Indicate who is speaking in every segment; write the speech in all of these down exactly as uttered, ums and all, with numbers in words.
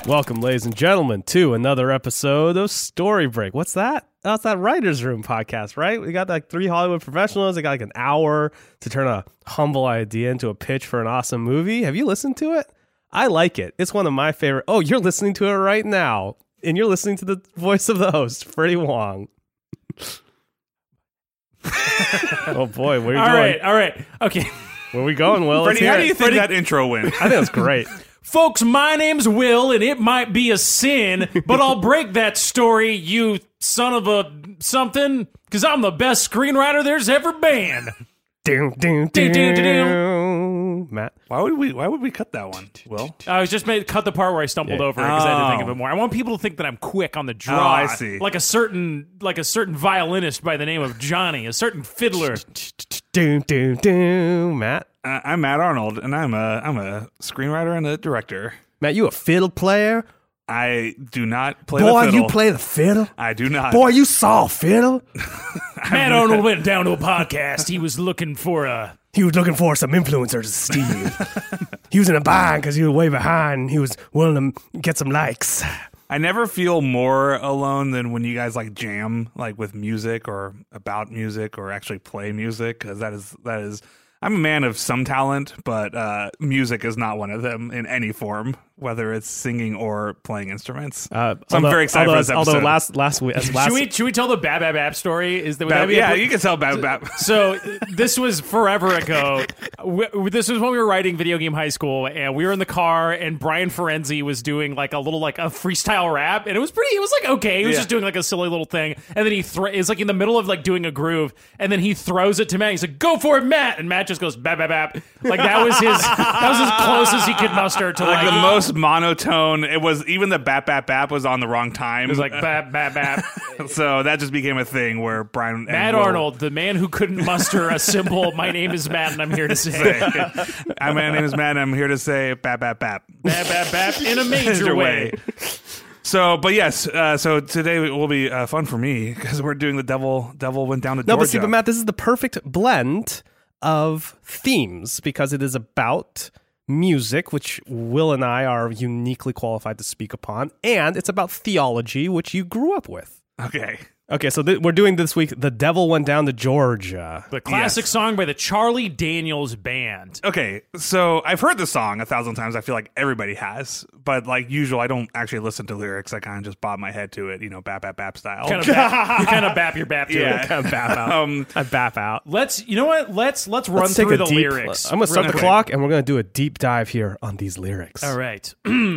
Speaker 1: Welcome, ladies and gentlemen, to another episode of Story Break. What's that? Oh, it's that Writers Room podcast, right? We got like three Hollywood professionals. They got like an hour to turn a humble idea into a pitch for an awesome movie. Have you listened to it? I like it. It's one of my favorite. Oh, you're listening to it right now. And you're listening to the voice of the host, Freddie Wong. Oh, boy. Where are you
Speaker 2: all
Speaker 1: going?
Speaker 2: right, all right. Okay.
Speaker 1: Where are we going, Will?
Speaker 3: Freddie, how do you think
Speaker 2: Freddie-
Speaker 3: that intro went?
Speaker 1: I think that's great.
Speaker 2: Folks, my name's Will, and it might be a sin, but I'll break that story, you son of a something, because I'm the best screenwriter there's ever been.
Speaker 1: Doom, doom,
Speaker 2: Ding, ding, ding,
Speaker 1: doom. Matt?
Speaker 3: Why would we? Why would we cut that one? Will?
Speaker 2: I was just made cut the part where I stumbled
Speaker 1: Yeah.
Speaker 2: over it because I had to think of
Speaker 3: Oh.
Speaker 2: it more. I want people to think that I'm quick on the draw.
Speaker 3: Oh, I see.
Speaker 2: Like a certain, like a certain violinist by the name of Johnny, a certain fiddler.
Speaker 1: Doom, doom, doom. Matt?
Speaker 3: Uh, I'm Matt Arnold, and I'm a I'm a screenwriter and a director.
Speaker 1: Matt, you a fiddle player?
Speaker 3: I do not play
Speaker 1: Boy,
Speaker 3: the fiddle.
Speaker 1: you play the fiddle?
Speaker 3: I do not.
Speaker 1: Boy, you saw a fiddle?
Speaker 2: Matt Arnold went down to a podcast. He was looking for a.
Speaker 1: He was looking for some influencers to steal. He was in a bind because he was way behind. He was willing to get some likes.
Speaker 3: I never feel more alone than when you guys like jam, like with music or about music or actually play music, because that is that is. I'm a man of some talent, but uh, music is not one of them in any form, whether it's singing or playing instruments.
Speaker 1: Uh,
Speaker 3: so I'm very excited
Speaker 1: although,
Speaker 3: for this episode.
Speaker 1: Although last last week, last,
Speaker 2: Should we should we tell the Bab Bab Bab story? Is that would that
Speaker 3: Bab-
Speaker 2: be a-
Speaker 3: yeah, you can tell Bab Bab.
Speaker 2: So this was forever ago. We, this was when we were writing Video Game High School, and we were in the car, and Brian Ferenzi was doing like a little like a freestyle rap, and it was pretty. It was like okay, he was
Speaker 3: Yeah.
Speaker 2: just doing like a silly little thing, and then he thro- is like in the middle of like doing a groove, and then he throws it to Matt. He's like, "Go for it, Matt!" And Matt just goes bap bap bap. Like that was his. That was as close as he could muster to
Speaker 3: Like
Speaker 2: like,
Speaker 3: the most monotone. It was even the bap bap bap was on the wrong time.
Speaker 2: It was like bap bap bap.
Speaker 3: So that just became a thing where Brian and
Speaker 2: Matt
Speaker 3: Will-
Speaker 2: Arnold, the man who couldn't muster a simple "My name is Matt, and I'm here to say."
Speaker 3: Hi, my name is Matt. And I'm here to say bap bap bap.
Speaker 2: Bap bap bap in a major way.
Speaker 3: So, but yes, uh, so today will be uh, fun for me because we're doing the devil. Devil went down to
Speaker 1: No,
Speaker 3: Georgia.
Speaker 1: but see, but Matt, this is the perfect blend of themes because it is about music, which Will and I are uniquely qualified to speak upon, and it's about theology, which you grew up with.
Speaker 3: Okay.
Speaker 1: Okay, so th- we're doing this week, The Devil Went Down to Georgia.
Speaker 2: The classic
Speaker 3: Yes.
Speaker 2: song by the Charlie Daniels Band.
Speaker 3: Okay, so I've heard the song a thousand times. I feel like everybody has, but like usual, I don't actually listen to lyrics. I kind of just bob my head to it, you know, bap bap bap style.
Speaker 2: Kind of bap, you kind of bap your bap to
Speaker 3: Yeah.
Speaker 2: it.
Speaker 1: Kind of bap out.
Speaker 3: Um,
Speaker 1: I bap out.
Speaker 2: Let's, you know what? Let's let's run
Speaker 1: Let's take
Speaker 2: through
Speaker 1: a
Speaker 2: the
Speaker 1: deep,
Speaker 2: lyrics.
Speaker 1: I'm going to start
Speaker 2: real
Speaker 1: the
Speaker 2: quick.
Speaker 1: clock, and we're going to do a deep dive here on these lyrics.
Speaker 2: All right.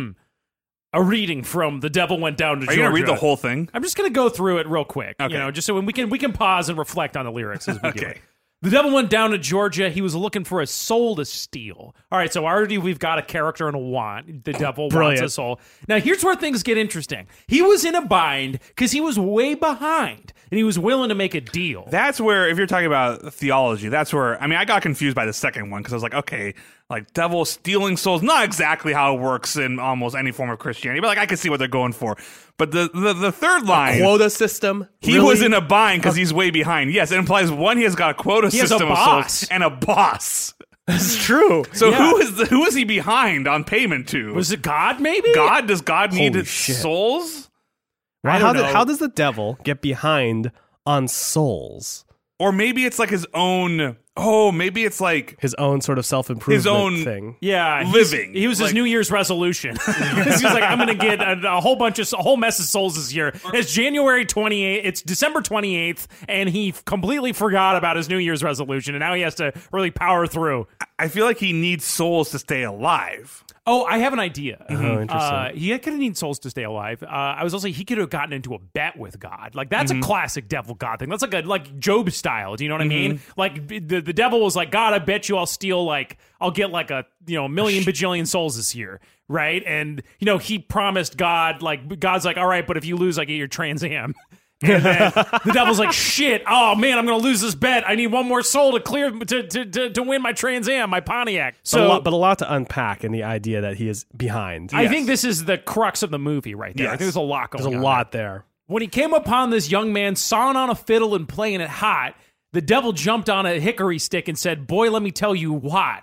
Speaker 2: A reading from The Devil Went Down to
Speaker 3: are
Speaker 2: Georgia.
Speaker 3: you gonna read the whole thing?
Speaker 2: I'm just gonna go through it real quick.
Speaker 3: Okay.
Speaker 2: You know, just so we can we can pause and reflect on the lyrics as we do
Speaker 3: Okay.
Speaker 2: it. The devil went down to Georgia. He was looking for a soul to steal. All right, so already we've got a character and a want. The devil
Speaker 1: Brilliant.
Speaker 2: wants a soul. Now, here's where things get interesting. He was in a bind because he was way behind, and he was willing to make a deal.
Speaker 3: That's where, if you're talking about theology, that's where, I mean, I got confused by the second one because I was like, okay, like devil stealing souls, not exactly how it works in almost any form of Christianity, but like I can see what they're going for. But the the, the third line,
Speaker 1: Quota system?
Speaker 3: he
Speaker 1: Really?
Speaker 3: was in a bind because he's way behind. Yes, it implies one, he has got a quota
Speaker 2: He has a
Speaker 3: system of
Speaker 2: boss.
Speaker 3: souls and a boss.
Speaker 1: That's true.
Speaker 3: So
Speaker 2: Yeah.
Speaker 3: who is the, who is he behind on payment to?
Speaker 2: Was it God, maybe?
Speaker 3: God? Does God need
Speaker 1: Holy
Speaker 3: his
Speaker 1: shit.
Speaker 3: souls?
Speaker 1: Well,
Speaker 2: I don't
Speaker 1: how, do-
Speaker 2: know.
Speaker 1: how does the devil get behind on souls?
Speaker 3: Or maybe it's like his own. Oh, maybe it's like
Speaker 1: His own sort of self-improvement
Speaker 3: His own-
Speaker 1: thing.
Speaker 2: Yeah, he's-
Speaker 3: Living.
Speaker 2: He was his
Speaker 3: Like-
Speaker 2: New Year's resolution. He's like, I'm going to get a, a whole bunch of a whole mess of souls this year. It's January twenty-eighth. It's December twenty-eighth, and he completely forgot about his New Year's resolution, and now he has to really power through.
Speaker 3: I feel like he needs souls to stay alive.
Speaker 2: Oh, I have an idea.
Speaker 1: Oh, interesting.
Speaker 2: Uh, he could have needed souls to stay alive. Uh, I was also he could have gotten into a bet with God. Like that's a classic devil God thing. That's like a like Job style. Do you know what I mean? Like the the devil was like, God, I bet you I'll steal like I'll get like a you know a million bajillion souls this year, right? And you know he promised God like God's like, all right, but if you lose, I get your Trans Am. And then the devil's like, shit, oh man, I'm going to lose this bet. I need one more soul to clear, to, to, to, to win my Trans Am, my Pontiac.
Speaker 1: So,
Speaker 2: So
Speaker 1: a lot, but a lot to unpack in the idea that he is behind.
Speaker 2: I
Speaker 3: Yes.
Speaker 2: think this is the crux of the movie right there. I
Speaker 3: Yes.
Speaker 2: think there's a lot going
Speaker 1: There's
Speaker 2: on.
Speaker 1: a lot there.
Speaker 2: When he came upon this young man sawing on a fiddle and playing it hot, the devil jumped on a hickory stick and said, boy, let me tell you what.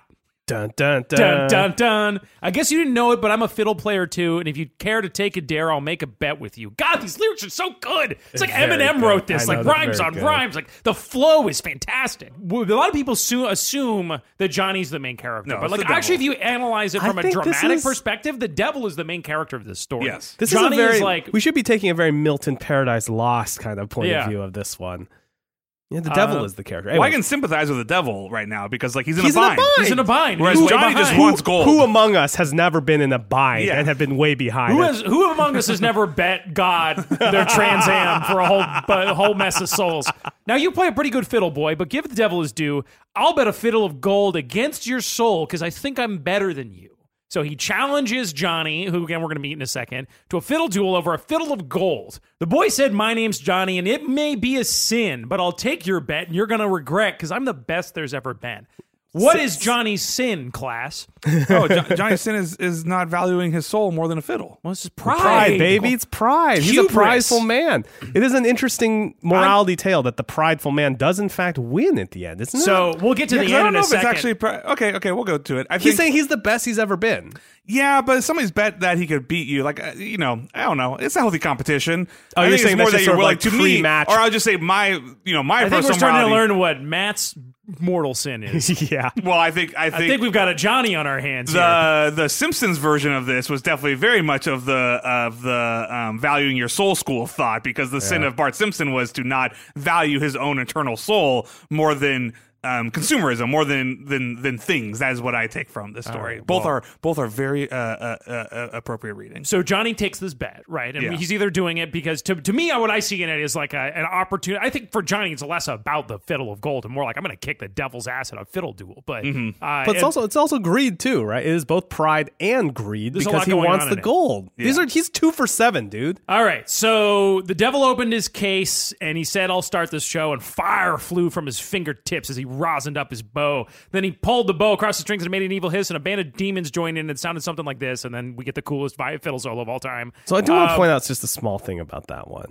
Speaker 1: Dun, dun, dun.
Speaker 2: Dun, dun, dun. I guess you didn't know it, but I'm a fiddle player too, and if you care to take a dare, I'll make a bet with you. God, these lyrics are so good. It's,
Speaker 1: It's
Speaker 2: like
Speaker 1: very
Speaker 2: Eminem
Speaker 1: good.
Speaker 2: wrote this,
Speaker 1: I know,
Speaker 2: like
Speaker 1: they're
Speaker 2: rhymes
Speaker 1: very
Speaker 2: on
Speaker 1: good.
Speaker 2: rhymes. Like the flow is fantastic. A lot of people su- assume that Johnny's the main character,
Speaker 3: No,
Speaker 2: but
Speaker 3: it's
Speaker 2: like
Speaker 3: the
Speaker 2: actually, if
Speaker 3: devil.
Speaker 2: you analyze it
Speaker 1: I
Speaker 2: from a
Speaker 1: think this
Speaker 2: dramatic
Speaker 1: is-
Speaker 2: perspective, the devil is the main character of this story.
Speaker 3: Yes.
Speaker 1: This
Speaker 2: Johnny
Speaker 1: is a very,
Speaker 2: is like
Speaker 1: we should be taking a very Milton Paradise Lost kind of point
Speaker 2: Yeah.
Speaker 1: of view of this one. Yeah, the devil
Speaker 2: Uh,
Speaker 1: is the character.
Speaker 3: Well, I
Speaker 1: Anyway,
Speaker 3: can sympathize with the devil right now because like he's in
Speaker 1: He's
Speaker 3: a
Speaker 1: in a
Speaker 3: bind.
Speaker 1: bind.
Speaker 2: he's in a bind.
Speaker 3: Whereas
Speaker 2: He's way
Speaker 3: Johnny just
Speaker 2: behind.
Speaker 3: wants gold.
Speaker 1: who among us has never been in a bind
Speaker 3: Yeah.
Speaker 1: and have been way behind?
Speaker 2: Who, has, who among us has never bet God their Trans Am for a whole a whole mess of souls? Now, you play a pretty good fiddle, boy, but give the devil his due. I'll bet a fiddle of gold against your soul because I think I'm better than you. So he challenges Johnny, who again we're going to meet in a second, to a fiddle duel over a fiddle of gold. The boy said, "My name's Johnny, and it may be a sin, but I'll take your bet, and you're going to regret because I'm the best there's ever been." What is Johnny's sin, class?
Speaker 3: oh, jo- Johnny Sin is, is not valuing his soul more than a fiddle.
Speaker 2: Well, this is pride.
Speaker 1: Pride, baby. It's pride. He's a
Speaker 2: Hubris.
Speaker 1: prideful man. It is an interesting morality tale that the prideful man does, in fact, win at the end, isn't it?
Speaker 2: So we'll get to
Speaker 3: Yeah,
Speaker 2: the
Speaker 3: 'cause I
Speaker 2: end
Speaker 3: don't
Speaker 2: in
Speaker 3: know
Speaker 2: a
Speaker 3: if
Speaker 2: second.
Speaker 3: it's actually pri- okay. Okay, we'll go to it. I
Speaker 1: he's
Speaker 3: think
Speaker 1: saying he's the best he's ever been.
Speaker 3: yeah, but somebody's bet that he could beat you. Like uh, you know, I don't know. It's a healthy competition.
Speaker 1: Oh,
Speaker 3: I
Speaker 1: you're
Speaker 3: think
Speaker 1: saying
Speaker 3: it's more
Speaker 1: that's
Speaker 3: that
Speaker 1: just
Speaker 3: you're
Speaker 1: sort of
Speaker 3: willing
Speaker 1: like
Speaker 3: to me,
Speaker 1: pre-match-
Speaker 3: or I'll just say my you know my
Speaker 2: I think we're
Speaker 3: personal
Speaker 2: starting to
Speaker 3: morality.
Speaker 2: learn what Matt's mortal sin is.
Speaker 1: yeah.
Speaker 3: Well, I think I think,
Speaker 2: I think we've got a Johnny on our hands here.
Speaker 3: the the Simpsons version of this was definitely very much of the of the um, valuing your soul school of thought, because the sin of Bart Simpson was to not value his own eternal soul more than um, consumerism, more than than than things. That is what I take from this story.
Speaker 2: right,
Speaker 3: both
Speaker 2: well-
Speaker 3: are both are very uh, uh, uh, uh, appropriate reading.
Speaker 2: So Johnny takes this bet, right? And
Speaker 3: Yeah.
Speaker 2: he's either doing it because, to, to me, what I see in it is like a, an opportunity. I think for Johnny, it's less about the fiddle of gold and more like, I'm going to kick the devil's ass at a fiddle duel. But,
Speaker 3: Mm-hmm.
Speaker 2: uh,
Speaker 1: But it's
Speaker 2: and-
Speaker 1: also it's also greed too, right? It is both pride and greed
Speaker 2: There's a
Speaker 1: because
Speaker 2: lot
Speaker 1: he
Speaker 2: going
Speaker 1: wants
Speaker 2: on
Speaker 1: the
Speaker 2: in it.
Speaker 1: gold. These
Speaker 3: Yeah.
Speaker 1: are he's two for seven, dude.
Speaker 2: All right, so the devil opened his case and he said, "I'll start this show," and fire flew from his fingertips as he rosined up his bow. Then he pulled the bow across the strings and it made an evil hiss, and a band of demons joined in and it sounded something like this, and then we get the coolest vi- fiddle solo of all time.
Speaker 1: So I do want to
Speaker 2: Um,
Speaker 1: point out just a small thing about that one.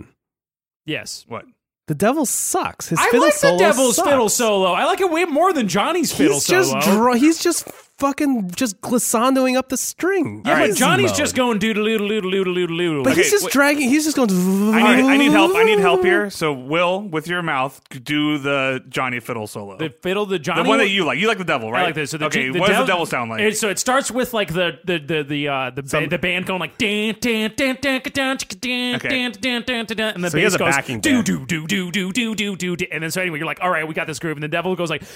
Speaker 2: Yes.
Speaker 3: What?
Speaker 1: The devil sucks. His
Speaker 2: I
Speaker 1: fiddle
Speaker 2: like the
Speaker 1: solo
Speaker 2: devil's
Speaker 1: sucks.
Speaker 2: fiddle solo. I like it way more than Johnny's fiddle
Speaker 1: He's just
Speaker 2: solo.
Speaker 1: dra- he's just fucking just glissandoing up the string.
Speaker 2: yeah, but
Speaker 1: Easy
Speaker 2: Johnny's
Speaker 1: mode.
Speaker 2: just going doodle doodle doodle doodle doodle doodle.
Speaker 1: But
Speaker 3: Okay,
Speaker 1: he's just
Speaker 3: wait.
Speaker 1: dragging. He's just going.
Speaker 3: I need I need help. I need help here. So Will, with your mouth, do the Johnny fiddle solo.
Speaker 2: The fiddle, the Johnny
Speaker 3: the one that you like. You like the devil, right?
Speaker 2: I like this. So the,
Speaker 3: okay,
Speaker 2: the
Speaker 3: what
Speaker 2: devil,
Speaker 3: does the devil sound like?
Speaker 2: It, so it starts with like the the the the uh, the, ba- the band going like dan dan dan dan dan dan
Speaker 3: Okay.
Speaker 2: dan dan dan dan, and the
Speaker 1: So he has
Speaker 2: bass
Speaker 1: a
Speaker 2: goes
Speaker 1: backing
Speaker 2: do
Speaker 1: band.
Speaker 2: do do do do do do do do, and then so anyway you're like, all right, we got this groove, and the devil goes like.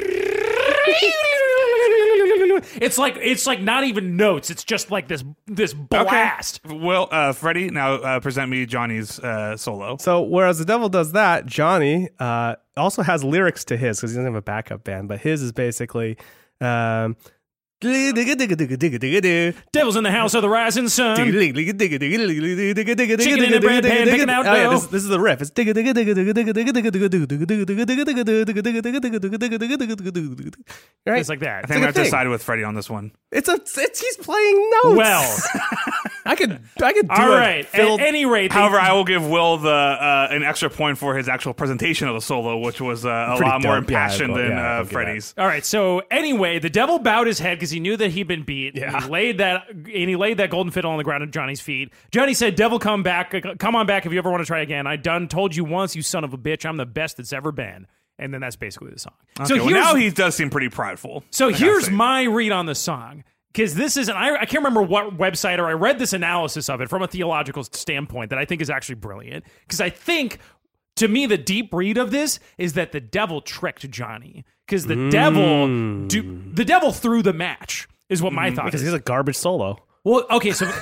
Speaker 2: It's like it's like not even notes. It's just like this this blast.
Speaker 3: Okay. Well, uh, Freddie, now uh, present me Johnny's uh, solo.
Speaker 1: So whereas the devil does that, Johnny uh, also has lyrics to his because he doesn't have a backup band. But his is basically. Um,
Speaker 2: Devil's in the house of the rising sun.
Speaker 1: Chicken
Speaker 2: in the bread pan, picking out
Speaker 1: Oh, yeah,
Speaker 2: dough.
Speaker 1: this, this is the riff. It's right.
Speaker 2: It's like that.
Speaker 3: I think
Speaker 1: like
Speaker 3: I
Speaker 1: a
Speaker 3: have to
Speaker 1: thing.
Speaker 3: side with Freddie on this one.
Speaker 1: It's a. It's he's playing notes.
Speaker 2: Well,
Speaker 1: I could. I could do
Speaker 2: all
Speaker 1: a
Speaker 2: right.
Speaker 1: fiddle-
Speaker 2: At any rate, the-
Speaker 3: However, I will give Will the uh, an extra point for his actual presentation of the solo, which was uh, a
Speaker 1: Pretty
Speaker 3: lot more
Speaker 1: dope. Yeah,
Speaker 3: impassioned
Speaker 1: I'll go-
Speaker 3: than
Speaker 1: yeah, I'll
Speaker 3: uh,
Speaker 1: give
Speaker 3: Freddie's.
Speaker 2: All right. So anyway, the devil bowed his head because he knew that he'd been beat.
Speaker 1: Yeah.
Speaker 2: And he laid that and he laid that golden fiddle on the ground at Johnny's feet. Johnny said, "Devil, come back. Come on back if you ever want to try again. I done told you once, you son of a bitch. I'm the best that's ever been." And then that's basically the song.
Speaker 3: Okay,
Speaker 2: so
Speaker 3: well,
Speaker 2: here's,
Speaker 3: now he does seem pretty prideful.
Speaker 2: so
Speaker 3: I gotta
Speaker 2: here's
Speaker 3: say.
Speaker 2: my read on the song. Because this is, and I, I can't remember what website, or I read this analysis of it from a theological standpoint that I think is actually brilliant. Because I think, to me, the deep read of this is that the devil tricked Johnny. Because the devil, do, the devil threw the match, is what my thought
Speaker 1: because
Speaker 2: is.
Speaker 1: he's a garbage solo.
Speaker 2: Well, okay, so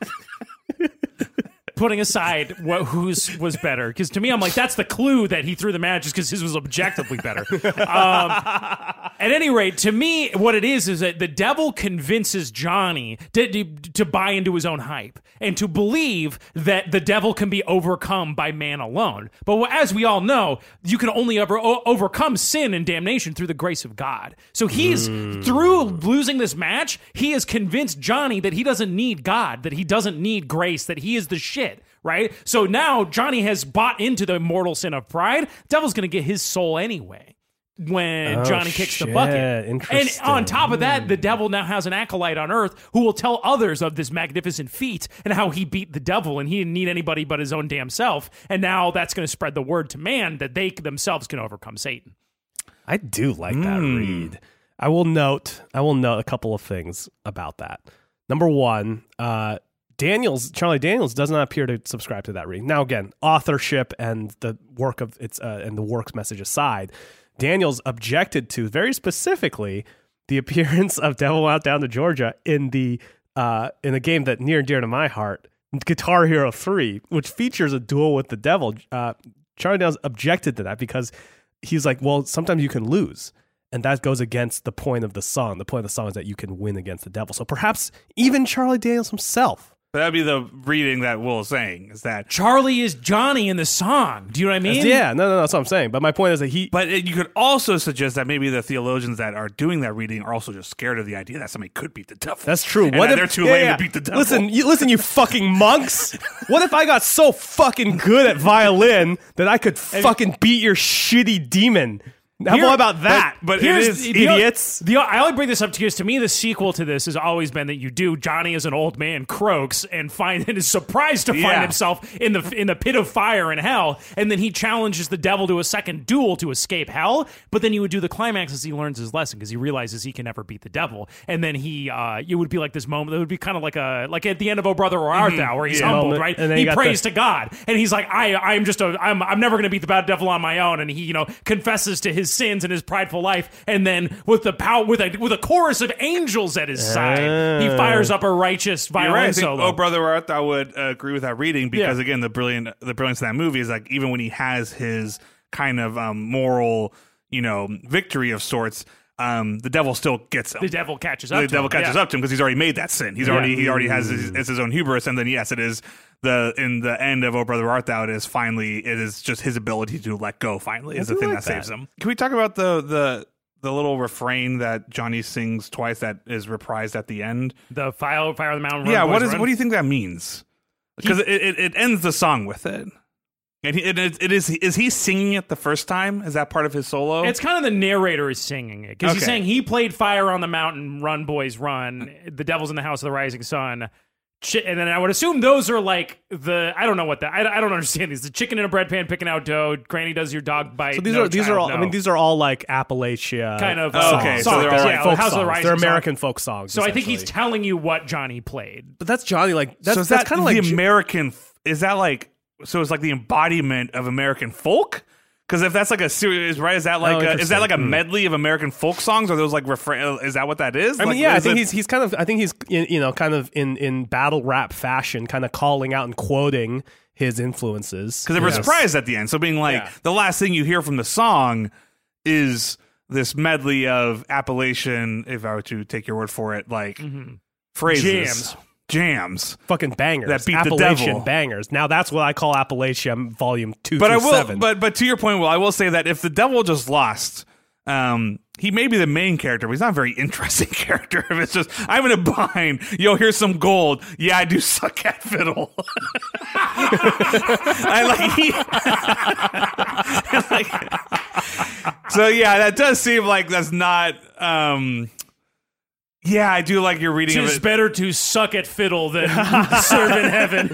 Speaker 2: putting aside what whose was better, because to me, I'm like, that's the clue that he threw the match, is because his was objectively better. Um, at any rate, to me, what it is is that the devil convinces Johnny to, to, to buy into his own hype and to believe that the devil can be overcome by man alone. But as we all know, you can only ever o- overcome sin and damnation through the grace of God. So he's, through losing this match, he has convinced Johnny that he doesn't need God, that he doesn't need grace, that he is the shit. Right? So now Johnny has bought into the mortal sin of pride. Devil's going to get his soul anyway. when
Speaker 1: Oh,
Speaker 2: Johnny kicks the
Speaker 1: shit.
Speaker 2: bucket. And
Speaker 1: Interesting.
Speaker 2: on top of that, the devil now has an acolyte on Earth who will tell others of this magnificent feat and how he beat the devil, and he didn't need anybody but his own damn self. And now that's going to spread the word to man that they themselves can overcome Satan.
Speaker 1: I do like that
Speaker 3: Mm.
Speaker 1: read. I will note. I will note a couple of things about that. Number one, uh, Daniels Charlie Daniels does not appear to subscribe to that reading. Now, again, authorship and the work of its uh, and the works message aside, Daniels objected to very specifically the appearance of Devil Out Down to Georgia in the uh, in a game that near and dear to my heart, Guitar Hero three, which features a duel with the devil. Uh, Charlie Daniels objected to that because he's like, well, sometimes you can lose. And that goes against the point of the song. The point of the song is that you can win against the devil. So perhaps even Charlie Daniels himself.
Speaker 3: That'd be the reading that Will is saying, is that
Speaker 2: Charlie is Johnny in the song. Do you know what I mean?
Speaker 1: Yeah, no, no, no, that's what I'm saying. But my point is that he...
Speaker 3: But it, you could also suggest that maybe the theologians that are doing that reading are also just scared of the idea that somebody could beat the devil.
Speaker 1: That's true.
Speaker 3: And
Speaker 1: What
Speaker 3: that
Speaker 1: if
Speaker 3: they're too
Speaker 1: yeah,
Speaker 3: lame
Speaker 1: yeah.
Speaker 3: to beat the devil?
Speaker 1: Listen, you, listen, you fucking monks. What if I got so fucking good at violin that I could fucking beat your shitty demon? How
Speaker 2: Here-
Speaker 1: about that?
Speaker 3: but it
Speaker 2: Here's
Speaker 3: is
Speaker 2: the-
Speaker 1: idiots.
Speaker 2: The, I only bring this up because to me the sequel to this has always been that you do Johnny as an old man croaks and find and is surprised to find
Speaker 3: Yeah.
Speaker 2: himself in the in the pit of fire in hell, and then he challenges the devil to a second duel to escape hell. But then you would do the climax as he learns his lesson because he realizes he can never beat the devil, and then he uh, it would be like this moment. It would be kind of like a like at the end of Oh Brother Where Art Thou, where he's
Speaker 3: Yeah.
Speaker 2: humbled,
Speaker 1: Moment,
Speaker 2: right?
Speaker 1: and then
Speaker 2: He
Speaker 1: you got
Speaker 2: prays
Speaker 1: the-
Speaker 2: to God, and he's like, I I'm just a I'm I'm never going to beat the bad devil on my own, and he you know confesses to his sins and his prideful life, and then with the power with a with a chorus of angels at his side, he fires up a righteous violin
Speaker 3: You're right. I think,
Speaker 2: solo.
Speaker 3: oh, Brother Where Art Thou would uh, agree with that reading because,
Speaker 2: Yeah.
Speaker 3: again, the brilliant, the brilliance of that movie is like even when he has his kind of um, moral, you know, victory of sorts, um, the devil still gets him.
Speaker 2: the devil catches up.
Speaker 3: the
Speaker 2: to
Speaker 3: devil
Speaker 2: him.
Speaker 3: catches
Speaker 2: Yeah.
Speaker 3: up to him because he's already made that sin. He's
Speaker 2: Yeah.
Speaker 3: already he already has his, it's his own hubris, and then yes, it is the in the end of Oh Brother Where Art Thou. It is finally it is just his ability to let go. Finally, is
Speaker 1: I
Speaker 3: the
Speaker 1: do
Speaker 3: thing
Speaker 1: like
Speaker 3: that saves
Speaker 1: that.
Speaker 3: him. Can we talk about the the the little refrain that Johnny sings twice that is reprised at the end?
Speaker 2: The fire, fire on the mountain. Run,
Speaker 3: Yeah,
Speaker 2: boys,
Speaker 3: what is
Speaker 2: run.
Speaker 3: what do you think that means? Because it, it it ends the song with it. And he, it, it, it is is he singing it the first time? Is that part of his solo?
Speaker 2: It's kind of the narrator is singing it because he's
Speaker 3: Okay.
Speaker 2: saying he played Fire on the Mountain, Run Boys Run, The Devil's in the House of the Rising Sun. Chi- And then I would assume those are like the I don't know what that I, I don't understand these the chicken in a bread pan picking out dough. Granny does your dog bite.
Speaker 1: So these
Speaker 2: no,
Speaker 1: are these
Speaker 2: child,
Speaker 1: are all.
Speaker 2: no.
Speaker 1: I mean, these are all like Appalachia
Speaker 2: kind of
Speaker 3: Oh,
Speaker 2: uh,
Speaker 3: okay, so
Speaker 2: songs.
Speaker 3: they're all like
Speaker 2: yeah,
Speaker 1: folk
Speaker 2: House of the
Speaker 1: songs.
Speaker 2: Rising
Speaker 1: They're
Speaker 2: Sun.
Speaker 1: American folk songs.
Speaker 2: So I think he's
Speaker 1: essentially.
Speaker 2: telling you what Johnny played.
Speaker 1: But that's Johnny. Like that's
Speaker 3: so is
Speaker 1: that's
Speaker 3: that
Speaker 1: kind of
Speaker 3: the
Speaker 1: like
Speaker 3: American? Is that like so? It's like the embodiment of American folk. Because if that's like a series, right? Is that like
Speaker 1: Oh,
Speaker 3: a, is that like a
Speaker 1: interesting.
Speaker 3: medley of American folk songs? Or those like refrain? Is that what that is?
Speaker 1: I mean,
Speaker 3: Like,
Speaker 1: yeah, I
Speaker 3: is
Speaker 1: think
Speaker 3: it-
Speaker 1: he's he's kind of I think he's in, you know kind of in in battle rap fashion, kind of calling out and quoting his influences.
Speaker 3: because they were
Speaker 1: Yes.
Speaker 3: surprised at the end. So being like
Speaker 1: Yeah.
Speaker 3: the last thing you hear from the song is this medley of Appalachian, if I were to take your word for it, like phrases,
Speaker 2: Jams.
Speaker 3: jams.
Speaker 1: Fucking bangers
Speaker 3: That beat the
Speaker 1: Appalachian
Speaker 3: devil.
Speaker 1: bangers. Now that's what I call Appalachia Volume Two.
Speaker 3: But I
Speaker 1: through
Speaker 3: will,
Speaker 1: seven.
Speaker 3: but but to your point, Will, I will say that if the devil just lost, um, he may be the main character, but he's not a very interesting character. If it's just I'm in a bind, yo, here's some gold. Yeah, I do suck at fiddle. I like he. like, so yeah, that does seem like that's not. Um, yeah, I do like your reading of
Speaker 2: Tis
Speaker 3: it.
Speaker 2: better to suck at fiddle than serve in heaven.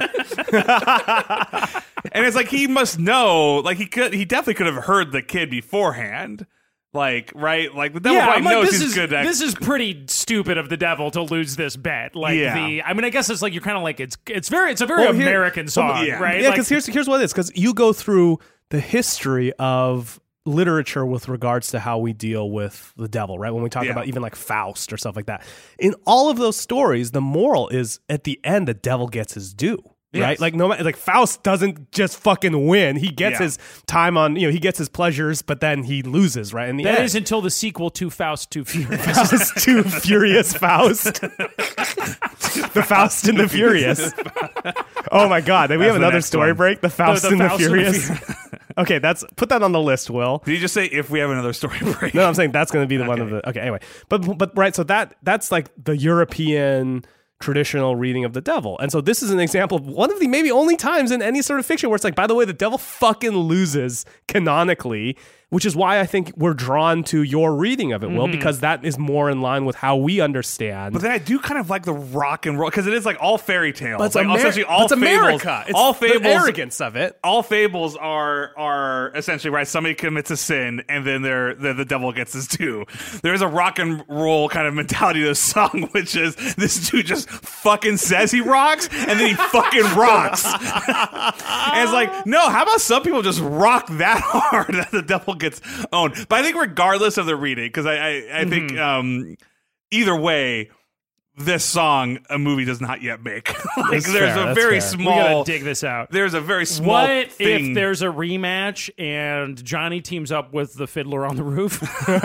Speaker 3: And it's like he must know, like he could, he definitely could have heard the kid beforehand, like right, like the devil
Speaker 2: Yeah, I'm
Speaker 3: probably
Speaker 2: like,
Speaker 3: knows
Speaker 2: this
Speaker 3: he's
Speaker 2: is
Speaker 3: good at.
Speaker 2: this is pretty stupid of the devil to lose this bet. Like
Speaker 3: Yeah.
Speaker 2: the, I mean, I guess it's like you're kind of like it's it's very it's a very
Speaker 1: Well, here-
Speaker 2: American song,
Speaker 3: yeah.
Speaker 2: right?
Speaker 1: yeah,
Speaker 2: Like,
Speaker 1: because here's here's what it is. Because you go through the history of literature with regards to how we deal with the devil, right? When we talk
Speaker 3: Yeah.
Speaker 1: about even like Faust or stuff like that. In all of those stories, the moral is at the end, the devil gets his due. Right,
Speaker 3: Yes.
Speaker 1: like no matter, like Faust doesn't just fucking win. He gets
Speaker 3: Yeah.
Speaker 1: his time on, you know, he gets his pleasures, but then he loses. Right, in the
Speaker 2: that
Speaker 1: end.
Speaker 2: is until the sequel to Faust to Furious.
Speaker 1: Faust to Furious Faust. The Faust and the Furious. Oh my God. We have
Speaker 3: the
Speaker 1: another
Speaker 3: next
Speaker 1: story
Speaker 3: one.
Speaker 1: break. The Faust,
Speaker 2: the
Speaker 1: and, the
Speaker 2: Faust and the
Speaker 1: Furious. Okay, that's put that on the list, Will.
Speaker 3: Did you just say if we have another story break?
Speaker 1: No, I'm saying that's going to be the one of the. Okay, anyway, but but right, so that that's like the European traditional reading of the devil, and so this is an example of one of the maybe only times in any sort of fiction where it's like, by the way, the devil fucking loses canonically. which is why I think we're drawn to your reading of it, Will,
Speaker 2: Mm-hmm.
Speaker 1: because that is more in line with how we understand.
Speaker 3: But then I do kind of like the rock and roll because it is like all fairy tales.
Speaker 1: But it's,
Speaker 3: like
Speaker 1: Amer-
Speaker 3: essentially all
Speaker 1: it's
Speaker 3: fables,
Speaker 1: America. It's
Speaker 3: all
Speaker 1: the
Speaker 3: fables,
Speaker 1: arrogance of it.
Speaker 3: all fables are are essentially right. Somebody commits a sin, and then they're, the the devil gets his due. There is a rock and roll kind of mentality to the song, which is this dude just fucking says he rocks, and then he fucking rocks. And it's like, no, how about some people just rock that hard that the devil gets owned? But I think regardless of the reading, because I I, I
Speaker 2: Mm-hmm.
Speaker 3: think um, either way. This song, a movie does not yet make. like,
Speaker 1: That's
Speaker 3: there's
Speaker 1: fair,
Speaker 3: a
Speaker 1: that's
Speaker 3: very
Speaker 1: fair.
Speaker 2: We
Speaker 3: small.
Speaker 2: gotta dig this out.
Speaker 3: There's a very small
Speaker 2: What
Speaker 3: thing.
Speaker 2: if there's a rematch and Johnny teams up with the Fiddler on the Roof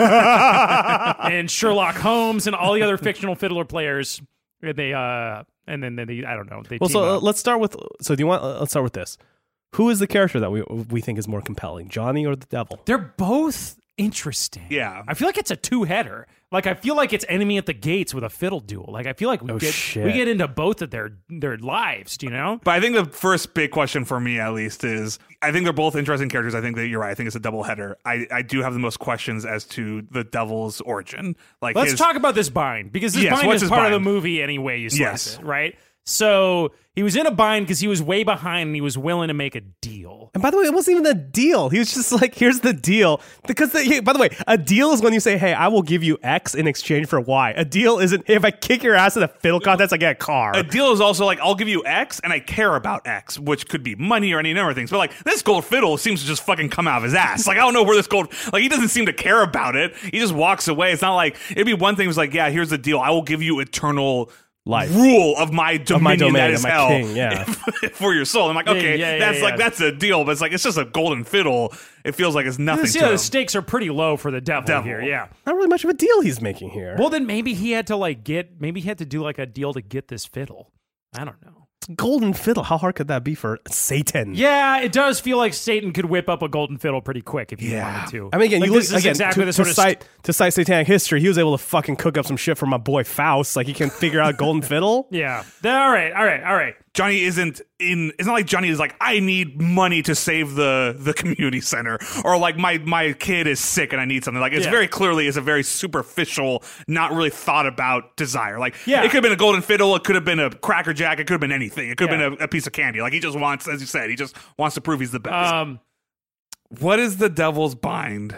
Speaker 2: and Sherlock Holmes and all the other fictional fiddler players? And they uh, and then they, I don't know. They
Speaker 1: Well,
Speaker 2: team
Speaker 1: so uh,
Speaker 2: up.
Speaker 1: let's start with. So do you want? Uh, let's start with this. Who is the character that we we think is more compelling, Johnny or the devil?
Speaker 2: They're both interesting.
Speaker 3: Yeah.
Speaker 2: I feel like it's a two-header. Like I feel like it's Enemy at the Gates with a fiddle duel. Like I feel like we
Speaker 1: Oh,
Speaker 2: get
Speaker 1: shit.
Speaker 2: we get into both of their their lives. Do you know?
Speaker 3: But I think the first big question for me, at least, is I think they're both interesting characters. I think that you're right. I think it's a double header. I, I do have the most questions as to the devil's origin. Like,
Speaker 2: Let's
Speaker 3: his,
Speaker 2: talk about this bind because this
Speaker 3: Yes,
Speaker 2: bind
Speaker 3: what's
Speaker 2: is
Speaker 3: his
Speaker 2: part of
Speaker 3: bind?
Speaker 2: the movie anyway. You slice
Speaker 3: Yes.
Speaker 2: it, right? So he was in a bind because he was way behind and he was willing to make a deal.
Speaker 1: And by the way, it wasn't even a deal. He was just like, "Here's the deal." Because the, hey, by the way, a deal is when you say, "Hey, I will give you X in exchange for Y." A deal isn't, "Hey, if I kick your ass in a fiddle contest, I get a car."
Speaker 3: A deal is also like, I'll give you X and I care about X, which could be money or any number of things. But like, this gold fiddle seems to just fucking come out of his ass. Like, I don't know where this gold, like, he doesn't seem to care about it. He just walks away. It's not like, it'd be one thing, it was like, yeah, here's the deal. I will give you eternal
Speaker 1: Life.
Speaker 3: rule of my dominion,
Speaker 1: my domain,
Speaker 3: that
Speaker 1: of
Speaker 3: is
Speaker 1: my
Speaker 3: hell
Speaker 1: king, yeah.
Speaker 3: for your soul. I'm like, okay,
Speaker 2: yeah, yeah,
Speaker 3: that's
Speaker 2: yeah.
Speaker 3: like, that's a deal, but it's like, it's just a golden fiddle. It feels like it's nothing
Speaker 2: See
Speaker 3: to
Speaker 2: how the
Speaker 3: him.
Speaker 2: stakes are pretty low for the devil,
Speaker 3: Devil.
Speaker 2: here. Yeah.
Speaker 1: Not really much of a deal he's making here.
Speaker 2: Well, then maybe he had to like get maybe he had to do like a deal to get this fiddle. I don't know.
Speaker 1: Golden fiddle. How hard could that be for Satan?
Speaker 2: Yeah, it does feel like Satan could whip up a golden fiddle pretty quick if he
Speaker 3: Yeah.
Speaker 2: wanted to.
Speaker 1: I mean, again,
Speaker 2: Like,
Speaker 1: you look
Speaker 2: this is
Speaker 1: again
Speaker 2: exactly
Speaker 1: to,
Speaker 2: the
Speaker 1: to
Speaker 2: sort of
Speaker 1: cite to cite satanic history. He was able to fucking cook up some shit for my boy Faust. Like he can figure out golden fiddle.
Speaker 2: Yeah. All right. All right. All right.
Speaker 3: Johnny isn't in. It's not like Johnny is like, I need money to save the the community center, or like my my kid is sick and I need something. Like it's
Speaker 2: Yeah.
Speaker 3: very clearly is a very superficial, not really thought about desire. Like
Speaker 2: Yeah.
Speaker 3: it could have been a golden fiddle, it could have been a cracker jack, it could have been anything. It could have
Speaker 2: Yeah.
Speaker 3: been a, a piece of candy. Like he just wants, as you said, he just wants to prove he's the best.
Speaker 2: Um.
Speaker 3: What is the devil's bind?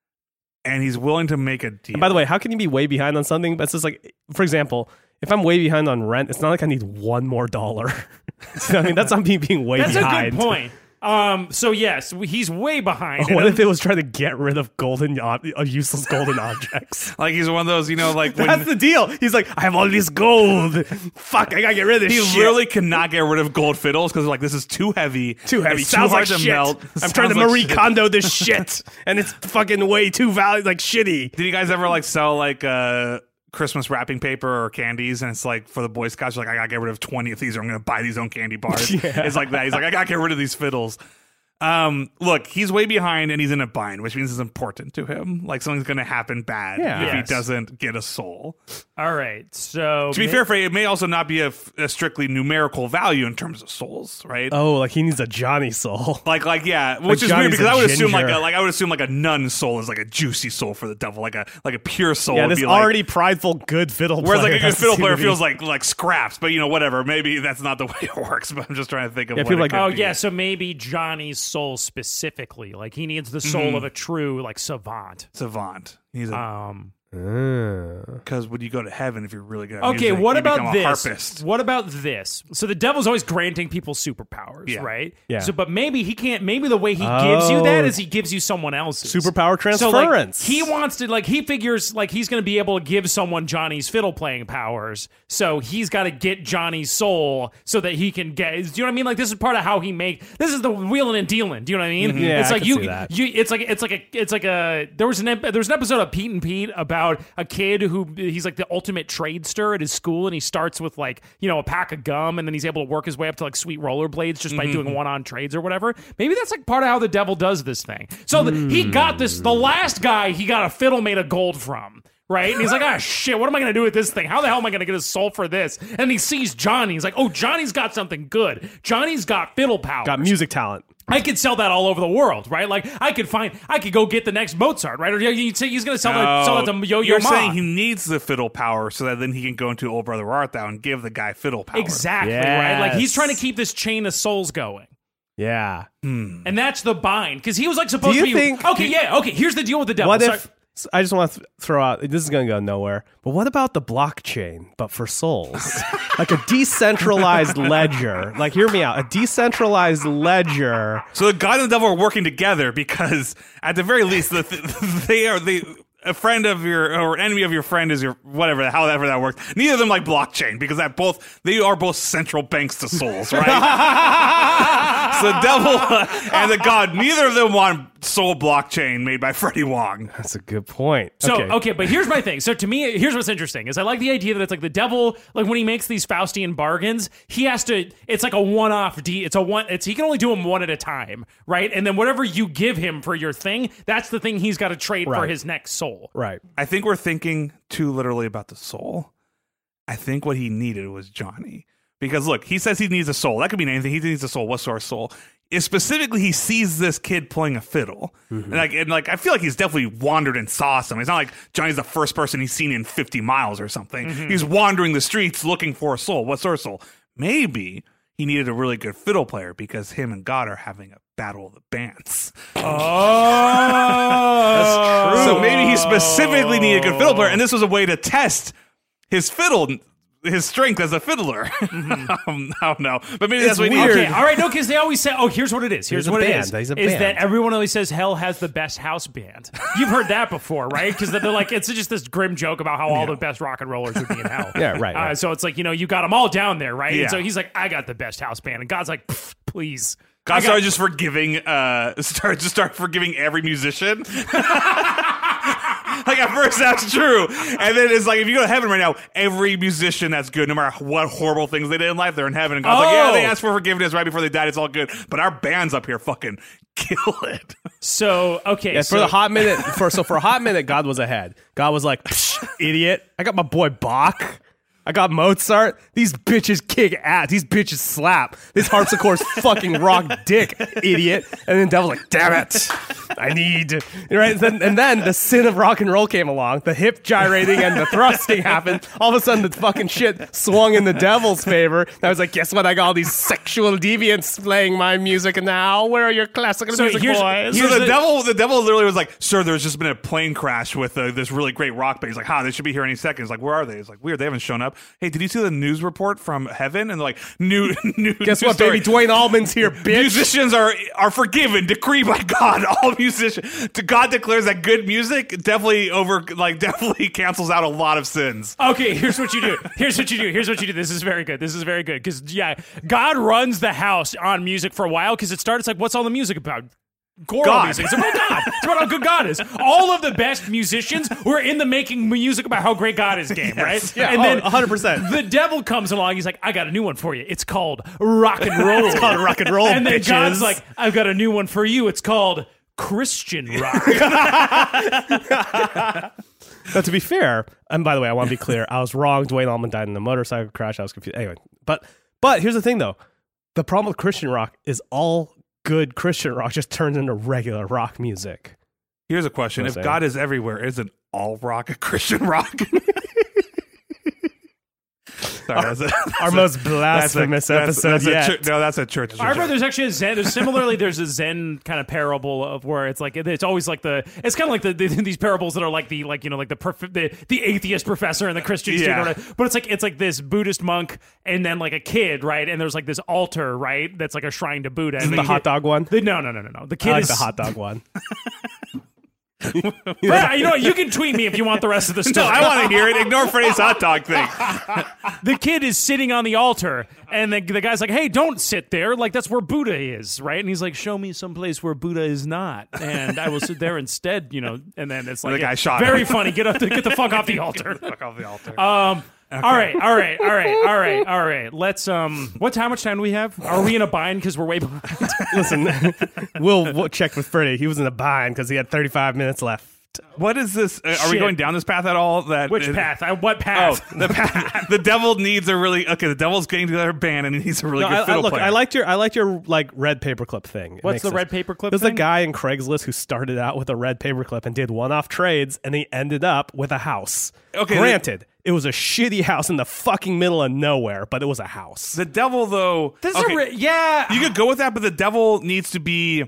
Speaker 3: And he's willing to make a deal.
Speaker 1: And by the way, how can you be way behind on something? But it's just like, for example, if I'm way behind on rent, it's not like I need one more dollar. I mean, that's not me being way
Speaker 2: That's
Speaker 1: behind.
Speaker 2: a good point. Um. So yes, he's way behind.
Speaker 1: What
Speaker 2: And
Speaker 1: if it was trying to get rid of golden, ob- uh, useless golden objects?
Speaker 3: like he's one of those, you know, like when
Speaker 1: That's the deal. He's like, I have all this gold. Fuck, I gotta get rid of this
Speaker 3: he
Speaker 1: shit.
Speaker 3: literally cannot get rid of gold fiddles because like this is too heavy,
Speaker 1: too heavy.
Speaker 3: It's
Speaker 1: Sounds
Speaker 3: too
Speaker 1: like
Speaker 3: hard to
Speaker 1: shit.
Speaker 3: melt.
Speaker 1: I'm
Speaker 3: Sounds
Speaker 1: trying to
Speaker 3: like
Speaker 1: Marie
Speaker 3: shit.
Speaker 1: Kondo this shit, and it's fucking way too value, like shitty.
Speaker 3: Did you guys ever like sell like uh Christmas wrapping paper or candies, and it's like for the Boy Scouts, like I gotta get rid of twenty of these, or I'm gonna buy these own candy bars.
Speaker 1: Yeah.
Speaker 3: It's like that. He's like, I gotta get rid of these fiddles. Um, look, he's way behind and he's in a bind, which means it's important to him. Like something's gonna happen bad
Speaker 1: Yeah.
Speaker 3: if
Speaker 2: Yes.
Speaker 3: he doesn't get a soul.
Speaker 2: all right. So
Speaker 3: To be
Speaker 2: ma-
Speaker 3: fair, for it may also not be a, a strictly numerical value in terms of souls, right?
Speaker 1: Oh, like he needs a Johnny soul.
Speaker 3: Like, like, yeah, which is
Speaker 1: Johnny's
Speaker 3: weird because
Speaker 1: a
Speaker 3: I would assume like
Speaker 1: ginger.
Speaker 3: a, like I would assume like a nun soul is like a juicy soul for the devil, like a like a pure soul.
Speaker 1: Yeah,
Speaker 3: would
Speaker 1: this
Speaker 3: be like,
Speaker 1: already prideful good fiddle player.
Speaker 3: whereas like a good
Speaker 1: has to
Speaker 3: fiddle
Speaker 1: seem
Speaker 3: player
Speaker 1: to be-
Speaker 3: feels like like scraps, but you know whatever. Maybe that's not the way it works. But I'm just trying to think of
Speaker 1: Yeah,
Speaker 3: what
Speaker 1: people
Speaker 3: it
Speaker 1: like-
Speaker 3: could
Speaker 2: Oh
Speaker 3: be.
Speaker 2: yeah, so maybe Johnny's soul specifically, like he needs the soul
Speaker 3: Mm-hmm.
Speaker 2: of a true like savant.
Speaker 3: savant. He's a
Speaker 2: Um.
Speaker 3: because would you go to heaven if you're really good? At
Speaker 2: Okay,
Speaker 3: music?
Speaker 2: what
Speaker 3: You
Speaker 2: about
Speaker 3: become
Speaker 2: this?
Speaker 3: A harpist.
Speaker 2: What about this? So the devil's always granting people superpowers,
Speaker 3: Yeah.
Speaker 2: right?
Speaker 1: Yeah.
Speaker 2: So, but maybe he can't. Maybe the way he gives you that
Speaker 1: Oh.
Speaker 2: is he gives you someone else's
Speaker 1: Superpower
Speaker 2: So like,
Speaker 1: transference.
Speaker 2: he wants to like he figures like he's going to be able to give someone Johnny's fiddle playing powers. So he's got to get Johnny's soul so that he can get. Do you know what I mean? Like this is part of how he make. This is the wheeling and dealing. Do you know what I mean?
Speaker 1: Yeah,
Speaker 2: it's
Speaker 1: I
Speaker 2: like
Speaker 1: can
Speaker 2: you,
Speaker 1: see that.
Speaker 2: you. It's like it's like a it's like a there was an ep- there was an episode of Pete and Pete about a kid who he's like the ultimate tradester at his school, and he starts with like you know a pack of gum, and then he's able to work his way up to like sweet rollerblades just by doing one on trades or whatever. Maybe that's like part of how the devil does this thing. So the, he got this. The last guy he got a fiddle made of gold from. right? And he's like, ah, shit, what am I going to do with this thing? How the hell am I going to get a soul for this? And he sees Johnny. He's like, oh, Johnny's got something good. Johnny's got fiddle power.
Speaker 1: Got music talent.
Speaker 2: I could sell that all over the world, right? Like, I could find, I could go get the next Mozart, right? Or you'd say he's going to sell, that, sell it to Yo-Yo
Speaker 3: You're
Speaker 2: Ma.
Speaker 3: saying he needs the fiddle power so that then he can go into Old Brother Art Thou and give the guy fiddle power.
Speaker 2: Exactly,
Speaker 1: Yes.
Speaker 2: right? Like, he's trying to keep this chain of souls going.
Speaker 1: Yeah.
Speaker 2: And that's the bind. Because he was, like, supposed
Speaker 1: Do
Speaker 2: to
Speaker 1: you
Speaker 2: be...
Speaker 1: think-
Speaker 2: okay, yeah, okay, here's the deal with the devil.
Speaker 1: What
Speaker 2: Sorry.
Speaker 1: if... I just want to th- throw out, this is going to go nowhere, but what about the blockchain, but for souls? Like a decentralized ledger. Like, hear me out. A decentralized ledger.
Speaker 3: So the God and the devil are working together because, at the very least, the th- they are the a friend of your or enemy of your friend is your whatever, however that works. Neither of them like blockchain because that both they are both central banks to souls, right? So the devil and the God, neither of them want soul blockchain made by Freddie Wong.
Speaker 1: That's a good point.
Speaker 2: So,
Speaker 1: okay.
Speaker 2: okay, but here's my thing. So to me, here's what's interesting is I like the idea that it's like the devil, like when he makes these Faustian bargains, he has to, it's like a one-off D, it's a one, it's, he can only do them one at a time, right? And then whatever you give him for your thing, that's the thing he's got to trade for
Speaker 1: Right.
Speaker 2: his next soul.
Speaker 1: Right.
Speaker 3: I think we're thinking too literally about the soul. I think what he needed was Johnny. Because look, he says he needs a soul. That could mean anything. He needs a soul. What's our soul? Is specifically he sees this kid playing a fiddle, mm-hmm. and like, and like, I feel like he's definitely wandered and saw some. It's not like Johnny's the first person he's seen in fifty miles or something. Mm-hmm. He's wandering the streets looking for a soul. What's our soul? Maybe he needed a really good fiddle player because him and God are having a battle of the bands.
Speaker 2: Oh,
Speaker 1: that's true.
Speaker 3: So maybe he specifically needed a good fiddle player, and this was a way to test his fiddle. His strength as a fiddler. Mm-hmm. um, I don't know. But maybe
Speaker 1: It's
Speaker 3: that's what he
Speaker 1: weird.
Speaker 3: needed.
Speaker 2: Okay, all right, no, because they always say, oh, here's what it is. Here's
Speaker 1: He's a
Speaker 2: what
Speaker 1: band.
Speaker 2: it is.
Speaker 1: He's a
Speaker 2: is
Speaker 1: band.
Speaker 2: that everyone always says hell has the best house band. You've heard that before, right? Because they're like, it's just this grim joke about how all the best rock and rollers would be in hell.
Speaker 1: Yeah, right,
Speaker 2: Uh,
Speaker 1: right.
Speaker 2: so it's like, you know, you got them all down there, right?
Speaker 3: Yeah.
Speaker 2: And so he's like, I got the best house band. And God's like, please.
Speaker 3: God
Speaker 2: I got-
Speaker 3: started just forgiving, uh, start just start forgiving every musician. Like at first that's true, and then it's like if you go to heaven right now, every musician that's good, no matter what horrible things they did in life, they're in heaven. And God's like, yeah,
Speaker 2: Oh.
Speaker 3: they asked for forgiveness right before they died. It's all good, but our bands up here fucking kill it.
Speaker 2: So, okay.
Speaker 1: Yeah,
Speaker 2: so,
Speaker 1: for the hot minute, for so for a hot minute, God was ahead. God was like, Psh, idiot. I got my boy Bach. I got Mozart. These bitches kick ass. These bitches slap. This harpsichord's fucking rock dick, idiot. And then Devil's like, damn it. I need. Right? And then, and then the sin of rock and roll came along. The hip gyrating and the thrusting happened. All of a sudden, the fucking shit swung in the devil's favor. And I was like, guess what? I got all these sexual deviants playing my music now. Where are your classical
Speaker 2: So
Speaker 1: music
Speaker 2: here's-
Speaker 1: boys?
Speaker 3: So
Speaker 2: here's
Speaker 3: the,
Speaker 2: the-
Speaker 3: devil, the devil literally was like, "Sir, there's just been a plane crash with uh, this really great rock band." He's like, "Ha, they should be here any second." He's like, "Where are they?" It's like, "Weird, they haven't shown up." Hey, did you see the news report from heaven? And they're like, "New, new."
Speaker 1: Guess
Speaker 3: new
Speaker 1: what,
Speaker 3: story.
Speaker 1: baby? Dwayne Allman's here, bitch.
Speaker 3: Musicians are are forgiven, decreed by God. All musicians, to God declares that good music definitely over, like, definitely cancels out a lot of sins.
Speaker 2: Okay, here's what you do. Here's what you do. Here's what you do. This is very good. This is very good. Because, yeah, God runs the house on music for a while because it started, it's like, what's all the music about? Choral
Speaker 3: God.
Speaker 2: music. It's about God. It's about how good God is. All of the best musicians were in the making music about how great God is game, right?
Speaker 1: Yeah,
Speaker 2: and
Speaker 1: oh,
Speaker 2: then
Speaker 1: one hundred percent.
Speaker 2: the devil comes along. He's like, I got a new one for you. It's called rock and roll.
Speaker 1: It's called rock and roll,
Speaker 2: And then
Speaker 1: bitches.
Speaker 2: God's like, I've got a new one for you. It's called Christian rock.
Speaker 1: Now, to be fair, and by the way, I want to be clear, I was wrong. Dwayne Allman died in a motorcycle crash. I was confused. Anyway, but but here's the thing, though. The problem with Christian rock is all good Christian rock just turns into regular rock music.
Speaker 3: Here's a question: If
Speaker 1: Saying.
Speaker 3: God is everywhere, isn't all rock a Christian rock? Sorry, that's a, that's
Speaker 1: Our
Speaker 3: a-
Speaker 1: most blasphemous
Speaker 3: that's-
Speaker 1: episode
Speaker 3: that's a
Speaker 1: yet.
Speaker 3: chur- no, that's a church.
Speaker 2: I remember there's actually a Zen. There's similarly, there's a Zen kind of parable of where it's like it's always like the. It's kind of like the, the these parables that are like the like you know like the perf- the, the atheist professor and the Christian student.
Speaker 3: Yeah.
Speaker 2: Or whatever. But it's like it's like this Buddhist monk and then like a kid, right? And there's like this altar, right? That's like a shrine to Buddha.
Speaker 1: Isn't
Speaker 2: and
Speaker 1: the
Speaker 2: kid-
Speaker 1: hot dog one?
Speaker 2: The, no, no, no, no, no. The kid
Speaker 1: I like
Speaker 2: is
Speaker 1: the hot dog one.
Speaker 2: Yeah, you know what? You can tweet me if you want the rest of the
Speaker 3: No,
Speaker 2: story.
Speaker 3: I want to hear it. Ignore Freddie's hot dog thing.
Speaker 2: The kid is sitting on the altar, and the, the guy's like, hey, don't sit there. Like, that's where Buddha is, right? And he's like, show me someplace where Buddha is not, and I will sit there instead, you know. And then it's like,
Speaker 3: the guy shot
Speaker 2: very
Speaker 3: him.
Speaker 2: funny. Get up, get the fuck off the altar.
Speaker 3: Fuck off the altar.
Speaker 2: Um, all right, all right, all right, all right, all right. Let's, um, what's, how much time do we have? Are we in a bind because we're way behind?
Speaker 1: Listen, we'll, we'll check with Freddie. He was in a bind because he had thirty-five minutes left.
Speaker 3: What is this? Uh, are
Speaker 2: Shit.
Speaker 3: we going down this path at all? That
Speaker 2: Which
Speaker 3: it-
Speaker 2: path? I, what
Speaker 3: Oh,
Speaker 2: path?
Speaker 3: the path. The devil needs a really okay. The devil's getting together a band, and he needs a really
Speaker 1: No,
Speaker 3: good
Speaker 1: I, I,
Speaker 3: fiddle
Speaker 1: look,
Speaker 3: player.
Speaker 1: I liked your I liked your like red paperclip thing. It
Speaker 2: What's
Speaker 1: makes
Speaker 2: the
Speaker 1: sense.
Speaker 2: red paperclip
Speaker 1: There's
Speaker 2: thing?
Speaker 1: a guy in Craigslist who started out with a red paperclip and did one-off trades, and he ended up with a house.
Speaker 3: Okay,
Speaker 1: granted, it was a shitty house in the fucking middle of nowhere, but it was a house.
Speaker 3: The devil, though,
Speaker 2: This
Speaker 3: okay,
Speaker 2: is a re- yeah.
Speaker 3: you could go with that, but the devil needs to be.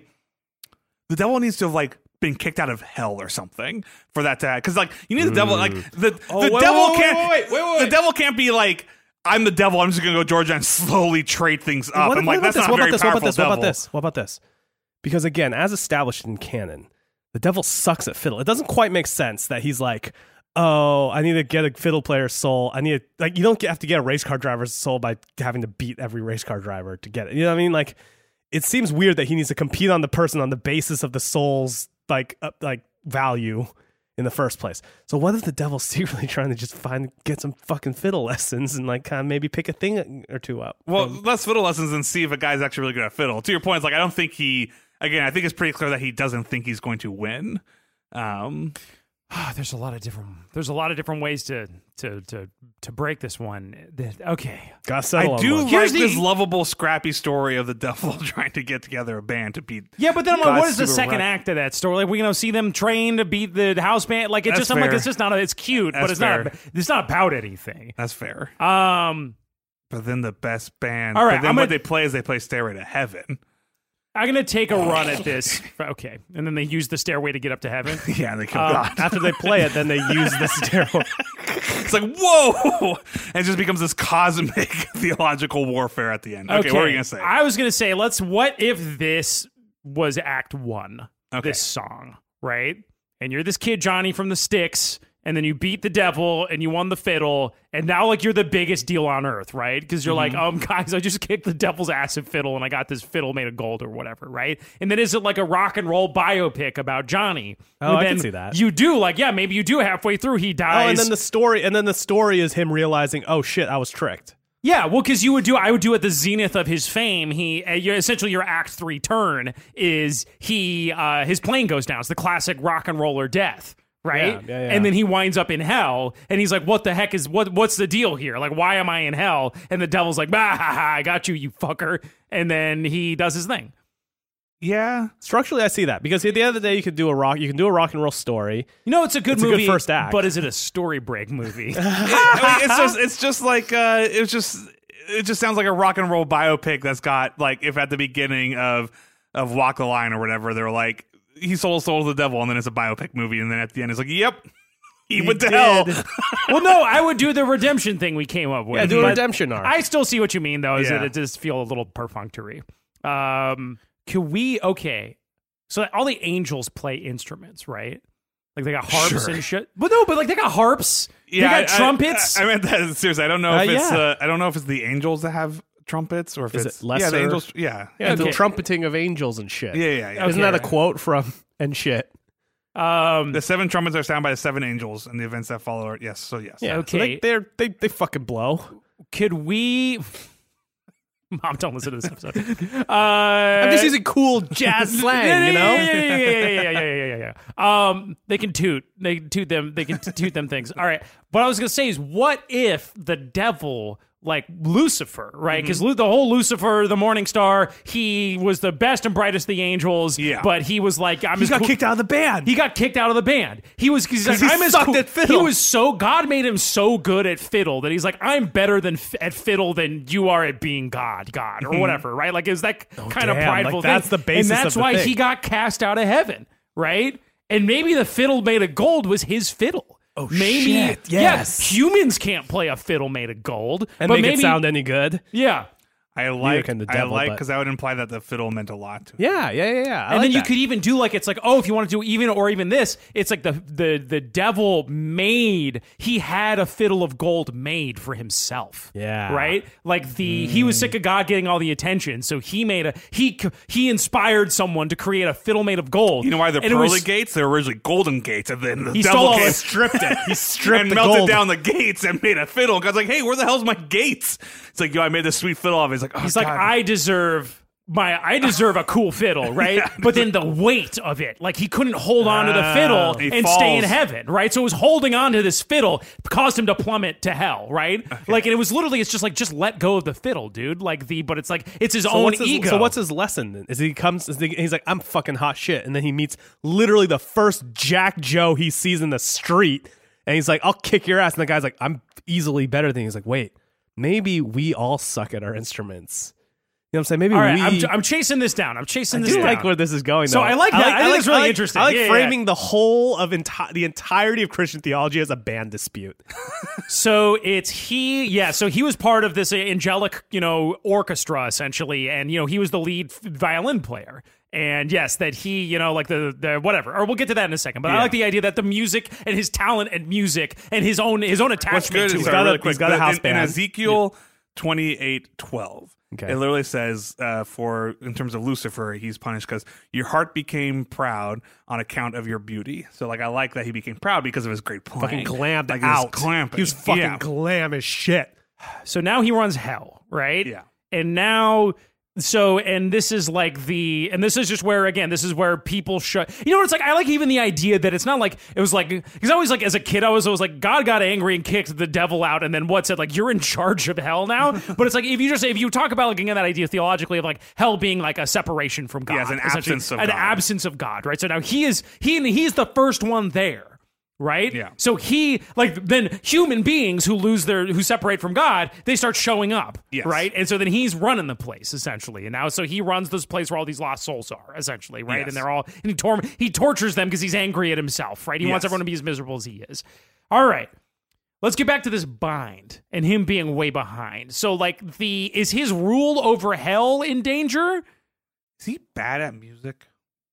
Speaker 3: The devil needs to have like been kicked out of hell or something for that to because like you need the devil like the
Speaker 1: Oh,
Speaker 3: the
Speaker 1: wait,
Speaker 3: devil
Speaker 1: wait,
Speaker 3: can't
Speaker 1: wait, wait, wait, wait,
Speaker 3: the
Speaker 1: wait.
Speaker 3: devil can't be like I'm the devil. I'm just gonna go to Georgia and slowly trade things up.
Speaker 1: What,
Speaker 3: I'm
Speaker 1: what
Speaker 3: like
Speaker 1: about
Speaker 3: that's
Speaker 1: this?
Speaker 3: not
Speaker 1: What
Speaker 3: a very
Speaker 1: about this? What
Speaker 3: powerful
Speaker 1: about this? What
Speaker 3: devil.
Speaker 1: about this? What about this? Because again, as established in canon, the devil sucks at fiddle. It doesn't quite make sense that he's like, oh, I need to get a fiddle player's soul. I need to, like, you don't have to get a race car driver's soul by having to beat every race car driver to get it. You know what I mean? Like, it seems weird that he needs to compete on the person on the basis of the soul's like uh, like value in the first place. So what if the devil's secretly trying to just find get some fucking fiddle lessons and like kind of maybe pick a thing or two up?
Speaker 3: Well, less fiddle lessons and see if a guy's actually really good at fiddle. To your point, it's like I don't think he. Again, I think it's pretty clear that he doesn't think he's going to win. Um,
Speaker 2: there's a lot of different. There's a lot of different ways to to to to break this one. That- Okay.
Speaker 1: Gotta settle
Speaker 3: I
Speaker 1: on
Speaker 3: do
Speaker 1: one.
Speaker 3: like
Speaker 2: Here's the-
Speaker 3: this lovable, scrappy story of the devil trying to get together a band to beat.
Speaker 2: Yeah, but then I'm like,
Speaker 3: God's
Speaker 2: what is the
Speaker 3: super
Speaker 2: second
Speaker 3: right.
Speaker 2: act of that story? Like, we gonna see them train to beat the house band? Like, it
Speaker 3: That's
Speaker 2: just, I'm like,
Speaker 3: fair.
Speaker 2: it's just not. A, it's cute, but
Speaker 3: That's
Speaker 2: it's not.
Speaker 3: fair.
Speaker 2: It's not about anything.
Speaker 3: That's fair.
Speaker 2: Um,
Speaker 3: But then the best band.
Speaker 2: All right,
Speaker 3: But then
Speaker 2: I'm
Speaker 3: what
Speaker 2: gonna-
Speaker 3: they play is they play Stairway to Heaven.
Speaker 2: I'm gonna take a run at this. Okay, and then they use the stairway to get up to heaven.
Speaker 3: Yeah, they kill
Speaker 2: Um,
Speaker 3: God.
Speaker 1: After they play it, then they use the stairwell.
Speaker 3: It's like whoa, and it just becomes this cosmic theological warfare at the end. Okay, what were you gonna say?
Speaker 2: I was gonna say, let's. What if this was Act One?
Speaker 3: Okay.
Speaker 2: This song, right? And you're this kid Johnny from the Styx, and then you beat the devil, and you won the fiddle, and now like you're the biggest deal on earth, right? Because you're
Speaker 3: Mm-hmm.
Speaker 2: like, um, guys, I just kicked the devil's ass at fiddle, and I got this fiddle made of gold or whatever, right? And then is it like a rock and roll biopic about Johnny?
Speaker 1: Oh,
Speaker 2: And
Speaker 1: I
Speaker 2: then
Speaker 1: can see that.
Speaker 2: You do like, yeah, maybe you do halfway through he dies.
Speaker 1: Oh, and then the story, and then the story is him realizing, oh shit, I was tricked.
Speaker 2: Yeah, well, because you would do, I would do at the zenith of his fame. He, uh, you're, essentially, your Act Three turn is he, uh, his plane goes down. It's the classic rock and roller death, right?
Speaker 1: Yeah, yeah, yeah.
Speaker 2: And then he winds up in hell, and he's like, "What the heck is what? What's the deal here? Like, why am I in hell?" And the devil's like, "Bah, ha, ha, I got you, you fucker." And then he does his thing.
Speaker 3: yeah,
Speaker 1: Structurally, I see that because at the end of the day, you could do a rock, you can do a rock and roll story.
Speaker 2: You know, it's a good
Speaker 1: It's a good
Speaker 2: movie,
Speaker 1: first act.
Speaker 2: but is it a story break movie?
Speaker 3: I mean, it's just it's just like uh, it's just it just sounds like a rock and roll biopic that's got like if at the beginning of of Walk the Line or whatever they're like he sold his soul to the devil and then it's a biopic movie and then at the end it's like yep he, went to
Speaker 1: did.
Speaker 3: hell.
Speaker 2: Well, no, I would do the redemption thing we came up with.
Speaker 1: Yeah, do a
Speaker 2: but
Speaker 1: redemption arc.
Speaker 2: I still see what you mean, though, is
Speaker 3: Yeah.
Speaker 2: that it does feel a little perfunctory. Um, can we, okay, so all the angels play instruments, right? Like they got harps
Speaker 3: Sure.
Speaker 2: and shit. But no, but like they got harps.
Speaker 3: Yeah,
Speaker 2: they got
Speaker 3: I-
Speaker 2: trumpets.
Speaker 3: I, I meant that seriously. I don't know
Speaker 1: Uh,
Speaker 3: if it's
Speaker 1: yeah.
Speaker 3: uh, I don't know if it's the angels that have trumpets or if
Speaker 1: Is
Speaker 3: it's
Speaker 1: it lesser?
Speaker 3: yeah the angels yeah
Speaker 1: Yeah, the
Speaker 2: Okay.
Speaker 1: trumpeting of angels and shit.
Speaker 3: yeah yeah yeah.
Speaker 1: Isn't that a
Speaker 2: Okay.
Speaker 1: quote from and shit?
Speaker 2: um,
Speaker 3: The seven trumpets are sounded by the seven angels and the events that follow are yes so yes
Speaker 1: Yeah. So
Speaker 2: Okay.
Speaker 1: they, they're they they fucking blow.
Speaker 2: could we... Mom, don't listen to this episode. Uh,
Speaker 1: I'm just using cool jazz slang,
Speaker 2: yeah,
Speaker 1: you know.
Speaker 2: Yeah, yeah, yeah, yeah, yeah, yeah, yeah, yeah, yeah, yeah. Um, they can toot. They can toot them. They can t- toot them things. All right. What I was gonna say is, what if the devil, like Lucifer, right? Because
Speaker 3: Mm-hmm.
Speaker 2: the whole Lucifer, the morning star, he was the best and brightest of the angels.
Speaker 3: Yeah.
Speaker 2: But he was like, I'm
Speaker 1: He
Speaker 2: as
Speaker 1: got
Speaker 2: cool-
Speaker 1: kicked out of the band.
Speaker 2: He got kicked out of the band. He was he's like,
Speaker 1: he
Speaker 2: I'm as
Speaker 1: sucked
Speaker 2: cool.
Speaker 1: at fiddle.
Speaker 2: He was so God made him so good at fiddle that he's like, I'm better than f- at fiddle than you are at being God, God or whatever, right? Like, is that kind of
Speaker 1: damn,
Speaker 2: prideful
Speaker 1: like,
Speaker 2: thing?
Speaker 1: that's the basis
Speaker 2: and that's
Speaker 1: of the
Speaker 2: why
Speaker 1: thing.
Speaker 2: he got cast out of heaven, right? And maybe the fiddle made of gold was his fiddle.
Speaker 1: Oh,
Speaker 2: maybe,
Speaker 1: shit, yes.
Speaker 2: Yeah, humans can't play a fiddle made of gold,
Speaker 1: and
Speaker 2: but
Speaker 1: make
Speaker 2: maybe
Speaker 1: it sound any good.
Speaker 2: yeah.
Speaker 3: I like
Speaker 1: can the
Speaker 3: I
Speaker 1: devil,
Speaker 3: like
Speaker 1: but-
Speaker 3: because that would imply that the fiddle meant a lot to him.
Speaker 1: Yeah, yeah, yeah, yeah. I
Speaker 2: And
Speaker 1: like
Speaker 2: then you
Speaker 1: that.
Speaker 2: could even do like it's like, oh, if you want to do even or even this, it's like the the the devil made he had a fiddle of gold made for himself.
Speaker 1: Yeah.
Speaker 2: Right? Like the he was sick of God getting all the attention, so he made a he he inspired someone to create a fiddle made of gold.
Speaker 3: You know why they're
Speaker 2: And it
Speaker 3: pearly
Speaker 2: was-
Speaker 3: gates? They're originally golden gates, and then the
Speaker 2: He
Speaker 3: devil
Speaker 2: stole all
Speaker 3: came,
Speaker 2: the-
Speaker 1: stripped it. He stripped
Speaker 3: and
Speaker 1: the
Speaker 3: melted
Speaker 1: gold.
Speaker 3: down the gates and made a fiddle. God's like, hey, where the hell's my gates? It's like, yo, I made this sweet fiddle. Of it. He's like, oh,
Speaker 2: He's like,
Speaker 3: God.
Speaker 2: I deserve my I deserve a cool fiddle, right? Yeah. But then the weight of it, like he couldn't hold on to the fiddle
Speaker 3: He
Speaker 2: and
Speaker 3: falls.
Speaker 2: stay in heaven, right? So it was holding on to this fiddle caused him to plummet to hell, right? Okay. Like, and it was literally, it's just like, just let go of the fiddle, dude. Like the, but it's like, it's his
Speaker 1: so
Speaker 2: own
Speaker 1: what's his,
Speaker 2: ego.
Speaker 1: So what's his lesson then? Is he comes, is he, he's like, I'm fucking hot shit. And then he meets literally the first Jack Joe he sees in the street. And he's like, I'll kick your ass. And the guy's like, I'm easily better than you. He's like, wait, maybe we all suck at our instruments. You know what I'm saying? Maybe
Speaker 2: all right,
Speaker 1: we...
Speaker 2: I'm, I'm chasing this down. I'm chasing
Speaker 1: I
Speaker 2: this
Speaker 1: do
Speaker 2: down.
Speaker 1: like where this is going, though.
Speaker 2: So I like that. I, like, I think it's really
Speaker 1: I like,
Speaker 2: interesting.
Speaker 1: I like
Speaker 2: yeah,
Speaker 1: framing
Speaker 2: yeah.
Speaker 1: the whole of enti- the entirety of Christian theology as a band dispute.
Speaker 2: So it's he, yeah. So he was part of this angelic, you know, orchestra essentially, and you know he was the lead violin player. And yes, that he, you know, like the the whatever, or we'll get to that in a second. But
Speaker 3: yeah.
Speaker 2: I like the idea that the music and his talent at music and his own his own attachment
Speaker 3: What's good
Speaker 2: to
Speaker 3: is
Speaker 2: it.
Speaker 1: He's got a-
Speaker 3: really quick,
Speaker 1: he's got a
Speaker 3: the-
Speaker 1: house
Speaker 3: in,
Speaker 1: band.
Speaker 3: in Ezekiel twenty-eight twelve.
Speaker 1: Okay.
Speaker 3: It literally says, uh, for in terms of Lucifer, he's punished because your heart became proud on account of your beauty. So, like, I like that he became proud because of his great playing.
Speaker 1: Fucking glammed
Speaker 3: like,
Speaker 1: out.
Speaker 3: Clamping.
Speaker 1: He was fucking
Speaker 3: yeah.
Speaker 1: glam as shit.
Speaker 2: So now he runs hell, right?
Speaker 3: Yeah.
Speaker 2: And now, so, and this is like the, and this is just where, again, this is where people shut, you know what it's like? I like even the idea that it's not like, it was like, because I always like, as a kid, I was always like, God got angry and kicked the devil out, and then what said, like, you're in charge of hell now? But it's like, if you just, if you talk about, like, again, that idea theologically of like hell being like a separation from God.
Speaker 3: Yeah, it's an
Speaker 2: essentially,
Speaker 3: absence of
Speaker 2: An
Speaker 3: God.
Speaker 2: absence of God, right? So now he is, he, he's the first one there. Right?
Speaker 3: Yeah.
Speaker 2: So he, like, then human beings who lose their, who separate from God, they start showing up.
Speaker 3: Yes.
Speaker 2: Right? And so then he's running the place, essentially. And now, so he runs this place where all these lost souls are, essentially, right?
Speaker 3: Yes.
Speaker 2: And they're all, and he, tor- he tortures them because he's angry at himself, right? He wants
Speaker 3: Yes.
Speaker 2: everyone to be as miserable as he is. All right. Let's get back to this bind and him being way behind. So, like, the, is his rule over hell in danger?
Speaker 3: Is he bad at music?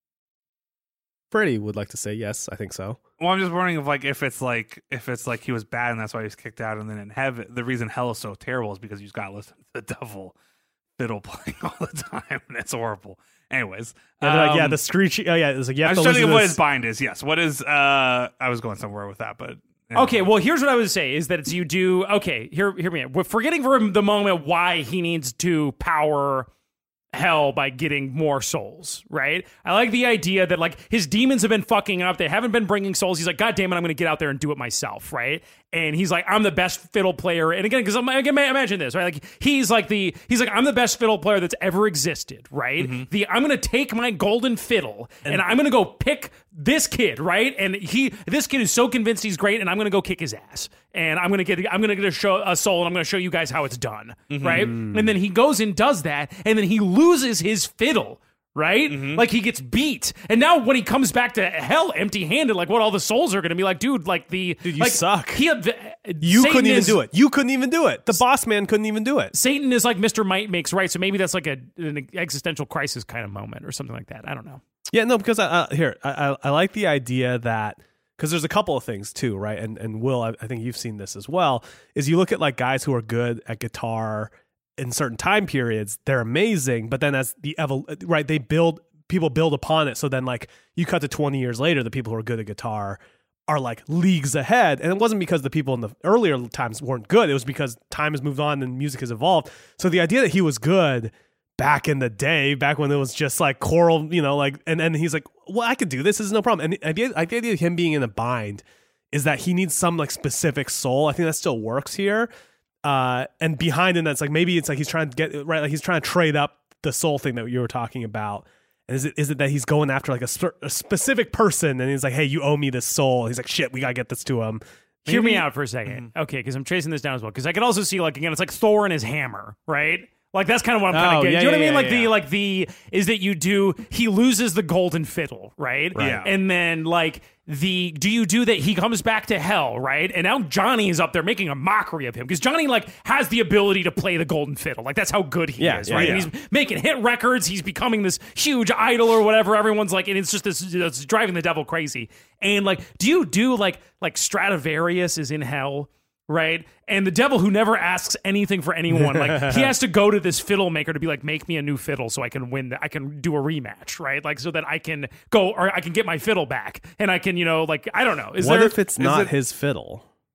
Speaker 1: Freddie would like to say yes, I think so.
Speaker 3: Well, I'm just wondering if like if it's like if it's like he was bad and that's why he was kicked out, and then in heaven the reason hell is so terrible is because you just got to listen to the devil fiddle playing all the time, and it's horrible. Anyways,
Speaker 1: And they're like, yeah,
Speaker 3: um,
Speaker 1: the screechy. Oh yeah, it's like you
Speaker 3: I
Speaker 1: have
Speaker 3: was
Speaker 1: to
Speaker 3: trying to
Speaker 1: listen
Speaker 3: think
Speaker 1: to
Speaker 3: of what
Speaker 1: this.
Speaker 3: his bind is. Yes, what is? uh I was going somewhere with that, but anyway.
Speaker 2: Okay, well, here's what I would say is that it's you do, okay, here, hear me out. We're forgetting for the moment why he needs to power hell by getting more souls, right? I like the idea that, like, his demons have been fucking up. They haven't been bringing souls. He's like, God damn it, I'm going to get out there and do it myself, right? And he's like, I'm the best fiddle player. And again, because again, imagine this, right? Like, he's like the, he's like, I'm the best fiddle player that's ever existed, right?
Speaker 3: Mm-hmm.
Speaker 2: The, I'm going to take my golden fiddle and, and I'm going to go pick this kid, right? And he, this kid is so convinced he's great, and I'm going to go kick his ass. And I'm going to get, I'm going to get a show a soul, and I'm going to show you guys how it's done,
Speaker 3: Mm-hmm.
Speaker 2: right? And then he goes and does that, and then he loses his fiddle. Right?
Speaker 3: Mm-hmm.
Speaker 2: Like, he gets beat. And now when he comes back to hell empty-handed, like, what all the souls are going to be like, dude, like the...
Speaker 1: Dude, you
Speaker 2: like,
Speaker 1: suck.
Speaker 2: He,
Speaker 1: You
Speaker 2: Satan
Speaker 1: couldn't even
Speaker 2: is,
Speaker 1: do it. You couldn't even do it. The boss man couldn't even do it.
Speaker 2: Satan is like Mister Might makes right, so maybe that's like a, an existential crisis kind of moment or something like that. I don't know.
Speaker 1: Yeah, no, because I, uh, here I, I I like the idea that because there's a couple of things too, right? And and Will, I, I think you've seen this as well. Is you look at like guys who are good at guitar in certain time periods, they're amazing, but then as the evol- right, they build people build upon it. So then like you cut to twenty years later, the people who are good at guitar are like leagues ahead. And it wasn't because the people in the earlier times weren't good. It was because time has moved on and music has evolved. So the idea that he was good back in the day, back when it was just like choral, you know, like, and then he's like, well, I could do this. This is no problem. And the idea, the idea of him being in a bind is that he needs some like specific soul. I think that still works here. Uh, and behind him, that's like, maybe it's like he's trying to get, right, like he's trying to trade up the soul thing that you were talking about. And is it is it that he's going after like a, sp- a specific person and he's like, hey, you owe me this soul. He's like, shit, we got to get this to him. Maybe,
Speaker 2: Hear me out for a second. Mm-hmm. Okay, because I'm chasing this down as well. Because I could also see, like, again, it's like Thor and his hammer, right? Like, that's kind of what I'm kind
Speaker 1: Oh,
Speaker 2: of getting.
Speaker 1: yeah,
Speaker 2: Do you know what
Speaker 1: yeah,
Speaker 2: I mean?
Speaker 1: yeah,
Speaker 2: Like,
Speaker 1: yeah.
Speaker 2: the, like, the, is that you do, he loses the golden fiddle, right?
Speaker 3: Right. Yeah.
Speaker 2: And then, like, the, do you do that he comes back to hell, right? And now Johnny is up there making a mockery of him. Because Johnny, like, has the ability to play the golden fiddle. Like, that's how good he
Speaker 1: Yeah,
Speaker 2: is,
Speaker 1: yeah,
Speaker 2: right?
Speaker 3: yeah.
Speaker 2: And he's making hit records. He's becoming this huge idol or whatever. Everyone's like, and it's just this, it's driving the devil crazy. And, like, do you do, like, like Stradivarius is in hell? Right? And the devil who never asks anything for anyone, like, he has to go to this fiddle maker to be like, make me a new fiddle so I can win, the, I can do a rematch, right? Like, so that I can go, or I can get my fiddle back, and I can, you know, like, I don't know. Is
Speaker 1: what
Speaker 2: there,
Speaker 1: if it's
Speaker 3: is
Speaker 1: not
Speaker 3: it-
Speaker 1: his fiddle?
Speaker 3: Or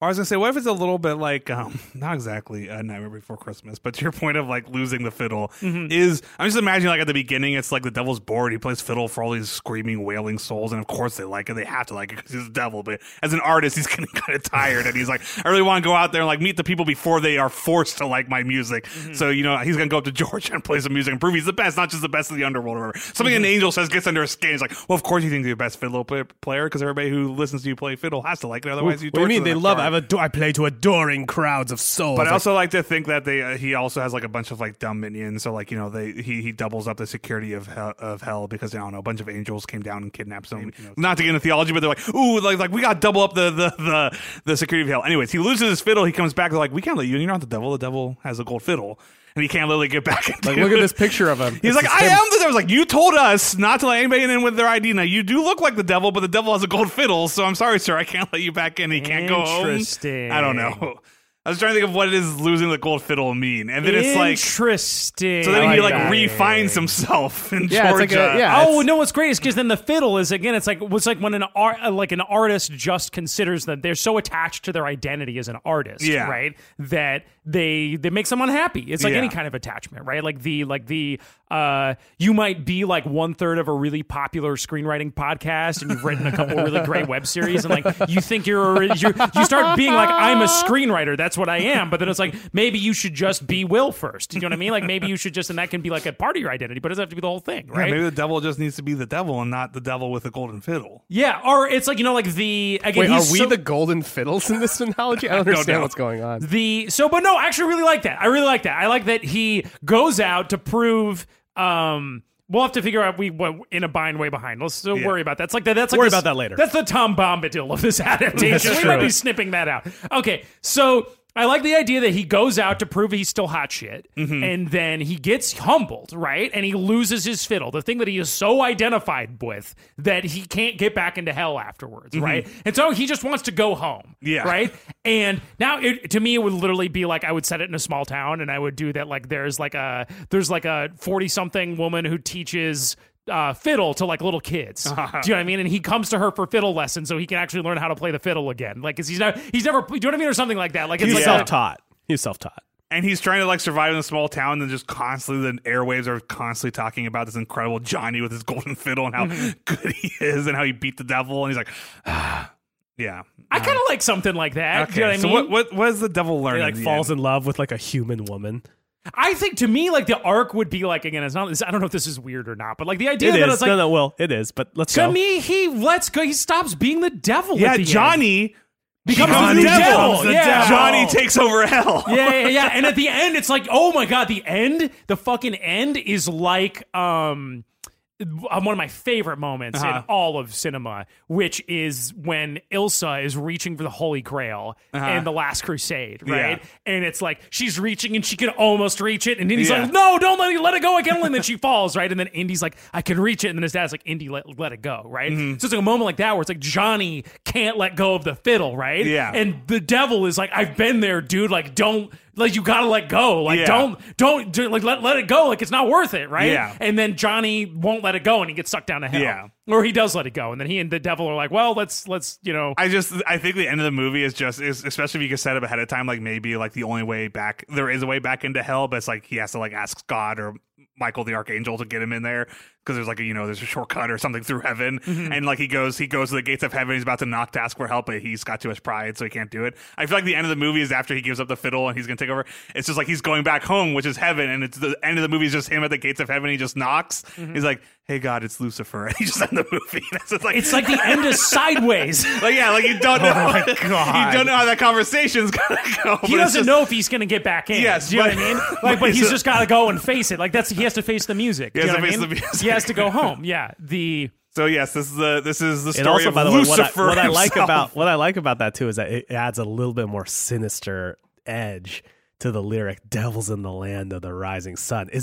Speaker 3: I was gonna say, what if it's a little bit like, um, not exactly a Nightmare Before Christmas, but to your point of like losing the fiddle mm-hmm. is, I'm just imagining like at the beginning, it's like the devil's bored. He plays fiddle for all these screaming, wailing souls, and of course they like it. They have to like it because he's a devil. But as an artist, he's getting kind of tired, and he's like, I really want to go out there and like meet the people before they are forced to like my music. Mm-hmm. So you know, he's gonna go up to Georgia and play some music and prove he's the best, not just the best of the underworld. Or whatever. Something mm-hmm. an angel says gets under his skin. He's like, well, of course you think you're the best fiddle play- player because everybody who listens to you play fiddle has to like it. Otherwise, you.
Speaker 1: What do you mean they love?
Speaker 3: It.
Speaker 1: I have a. I play to adoring crowds of souls.
Speaker 3: But I also like to think that they uh, he also has like a bunch of like dumb minions. So like you know they he he doubles up the security of hell, of hell because I don't know a bunch of angels came down and kidnapped him. You know, not to get into theology, but they're like ooh like like we got to double up the, the the the security of hell. Anyways, he loses his fiddle. He comes back. They're like we can't let you. You're not the devil. The devil has a gold fiddle. And he can't literally get back into
Speaker 1: like, look at this picture of him.
Speaker 3: He's
Speaker 1: it's
Speaker 3: like, I
Speaker 1: him.
Speaker 3: am the devil. I was like, you told us not to let anybody in with their I D. Now, you do look like the devil, but the devil has a gold fiddle, so I'm sorry, sir. I can't let you back in. He can't go home.
Speaker 2: Interesting.
Speaker 3: I don't know. I was trying to think of what it is losing the gold fiddle mean. And then it's like...
Speaker 2: Interesting.
Speaker 3: So then
Speaker 2: like
Speaker 3: he like
Speaker 2: that.
Speaker 3: refines himself in
Speaker 1: yeah,
Speaker 3: Georgia.
Speaker 1: It's like a, yeah,
Speaker 2: oh, no, what's great is because then the fiddle is, again, it's like it's like when an art, like an artist just considers that they're so attached to their identity as an artist,
Speaker 3: yeah.
Speaker 2: right? That they they make them unhappy. It's like
Speaker 3: yeah.
Speaker 2: any kind of attachment, right? Like the like the uh, you might be like one third of a really popular screenwriting podcast, and you've written a couple really great web series, and like you think you're, you're you start being like I'm a screenwriter, that's what I am, but then it's like maybe you should just be Will first. You know what I mean? Like maybe you should just, and that can be like a part of your identity, but it doesn't have to be the whole thing, right?
Speaker 3: Yeah, maybe the devil just needs to be the devil and not the devil with a golden fiddle.
Speaker 2: Yeah, or it's like you know, like the again.
Speaker 1: Wait, are
Speaker 2: he's
Speaker 1: we
Speaker 2: so,
Speaker 1: the golden fiddles in this analogy? I don't understand
Speaker 3: know.
Speaker 1: what's going on.
Speaker 2: The so, but no, I actually really like that. I really like that. I like that he goes out to prove. Um, we'll have to figure out we what, in a bind way behind. Let's don't
Speaker 3: Yeah.
Speaker 2: worry about that. It's like that. That's like
Speaker 1: Worry
Speaker 2: this-
Speaker 1: about that later.
Speaker 2: That's the Tom Bombadil of this adaptation.
Speaker 1: That's
Speaker 2: we
Speaker 1: true.
Speaker 2: might be snipping that out. Okay, so. I like the idea that he goes out to prove he's still hot shit,
Speaker 3: Mm-hmm.
Speaker 2: and then he gets humbled, right? And he loses his fiddle, the thing that he is so identified with that he can't get back into hell afterwards,
Speaker 3: Mm-hmm.
Speaker 2: right? And so he just wants to go home,
Speaker 3: Yeah.
Speaker 2: right? And now, it, to me, it would literally be like I would set it in a small town, and I would do that. Like there's like a there's like a forty something woman who teaches. Uh, fiddle to like little kids. Uh-huh. Do you know what I mean? And he comes to her for fiddle lessons so he can actually learn how to play the fiddle again. Like, cause he's not, he's never, do you know what I mean? Or something like that. Like, it's
Speaker 1: He's
Speaker 2: like
Speaker 1: self-taught. He's self-taught.
Speaker 3: And he's trying to like survive in a small town, and just constantly the airwaves are constantly talking about this incredible Johnny with his golden fiddle and how
Speaker 2: Mm-hmm.
Speaker 3: good he is and how he beat the devil. And he's like, ah, yeah.
Speaker 2: I kind of like something like that.
Speaker 3: Okay,
Speaker 2: Do you know what I
Speaker 3: so
Speaker 2: mean?
Speaker 3: what, what what does the devil learn?
Speaker 1: He like
Speaker 3: in the
Speaker 1: falls
Speaker 3: end?
Speaker 1: in love with like a human woman.
Speaker 2: I think to me, like the arc would be like, again, it's not, I don't know if this is weird or not, but like the idea
Speaker 1: It
Speaker 2: that
Speaker 1: is.
Speaker 2: it's like,
Speaker 1: no, no, well, it is. But let's
Speaker 2: to
Speaker 1: go.
Speaker 2: me, he lets go, he stops being the devil.
Speaker 3: Yeah,
Speaker 2: at the
Speaker 3: Johnny
Speaker 2: end. becomes
Speaker 3: Johnny
Speaker 2: the new devil.
Speaker 3: becomes the
Speaker 2: Yeah.
Speaker 3: devil. Johnny takes over hell.
Speaker 2: yeah, yeah, yeah. And at the end, it's like, oh my god, the end, the fucking end is like um um, one of my favorite moments
Speaker 3: Uh-huh.
Speaker 2: in all of cinema, which is when Ilsa is reaching for the Holy Grail
Speaker 3: Uh-huh.
Speaker 2: in The Last Crusade, right?
Speaker 3: Yeah.
Speaker 2: And it's like she's reaching and she can almost reach it, and then he's
Speaker 3: Yeah.
Speaker 2: like, "No, don't let it, let it go again." And then she falls, right? And then Indy's like, "I can reach it," and then his dad's like, "Indy, let, let it go," right?
Speaker 3: Mm-hmm.
Speaker 2: So it's like a moment like that where it's like Johnny can't let go of the fiddle, right?
Speaker 3: Yeah.
Speaker 2: And the devil is like, "I've been there, dude. Like, don't." Like you gotta let go. Like
Speaker 3: Yeah.
Speaker 2: don't don't do, like let let it go. Like it's not worth it, right?
Speaker 3: Yeah.
Speaker 2: And then Johnny won't let it go, and he gets sucked down to hell.
Speaker 3: Yeah.
Speaker 2: Or he does let it go, and then he and the devil are like, well, let's let's you know.
Speaker 3: I just I think the end of the movie is just is especially if you can set up ahead of time, like maybe like the only way back there is a way back into hell, but it's like he has to like ask God or Michael the Archangel to get him in there because there's like a, you know there's a shortcut or something through heaven,
Speaker 2: Mm-hmm.
Speaker 3: and like he goes he goes to the gates of heaven. He's about to knock to ask for help, but he's got too much pride, so he can't do it. I feel like the end of the movie is after he gives up the fiddle and he's gonna take over. It's just like he's going back home, which is heaven, and it's the end of the movie is just him at the gates of heaven. He just knocks.
Speaker 2: Mm-hmm.
Speaker 3: He's like, "Hey God, it's Lucifer," and he just ends the movie. That's just like
Speaker 2: It's like the end of Sideways.
Speaker 3: like yeah, like you don't know.
Speaker 1: Oh my God.
Speaker 3: You don't know how that conversation's gonna go.
Speaker 2: He doesn't know if he's gonna get back in.
Speaker 3: Yes,
Speaker 2: do you know
Speaker 3: but-
Speaker 2: what I mean?
Speaker 3: but
Speaker 2: Like, but
Speaker 3: he's
Speaker 2: he's
Speaker 3: a-
Speaker 2: just gotta go and face it. Like that's he has to face the music.
Speaker 3: He
Speaker 2: Do you
Speaker 3: has
Speaker 2: know
Speaker 3: to
Speaker 2: what I
Speaker 3: face
Speaker 2: mean?
Speaker 3: the music.
Speaker 2: He has to go home. Yeah. The
Speaker 3: So yes, this is the this is the
Speaker 1: And
Speaker 3: story
Speaker 1: also,
Speaker 3: of
Speaker 1: by the way, what I,
Speaker 3: Lucifer.
Speaker 1: what I like
Speaker 3: himself.
Speaker 1: about what I like about that too is that it adds a little bit more sinister edge to the lyric "Devils in the land of the rising sun." Is it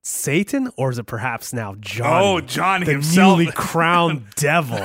Speaker 1: Satan, or is it perhaps now Johnny?
Speaker 3: Oh, Johnny
Speaker 1: the
Speaker 3: himself.
Speaker 1: newly crowned devil.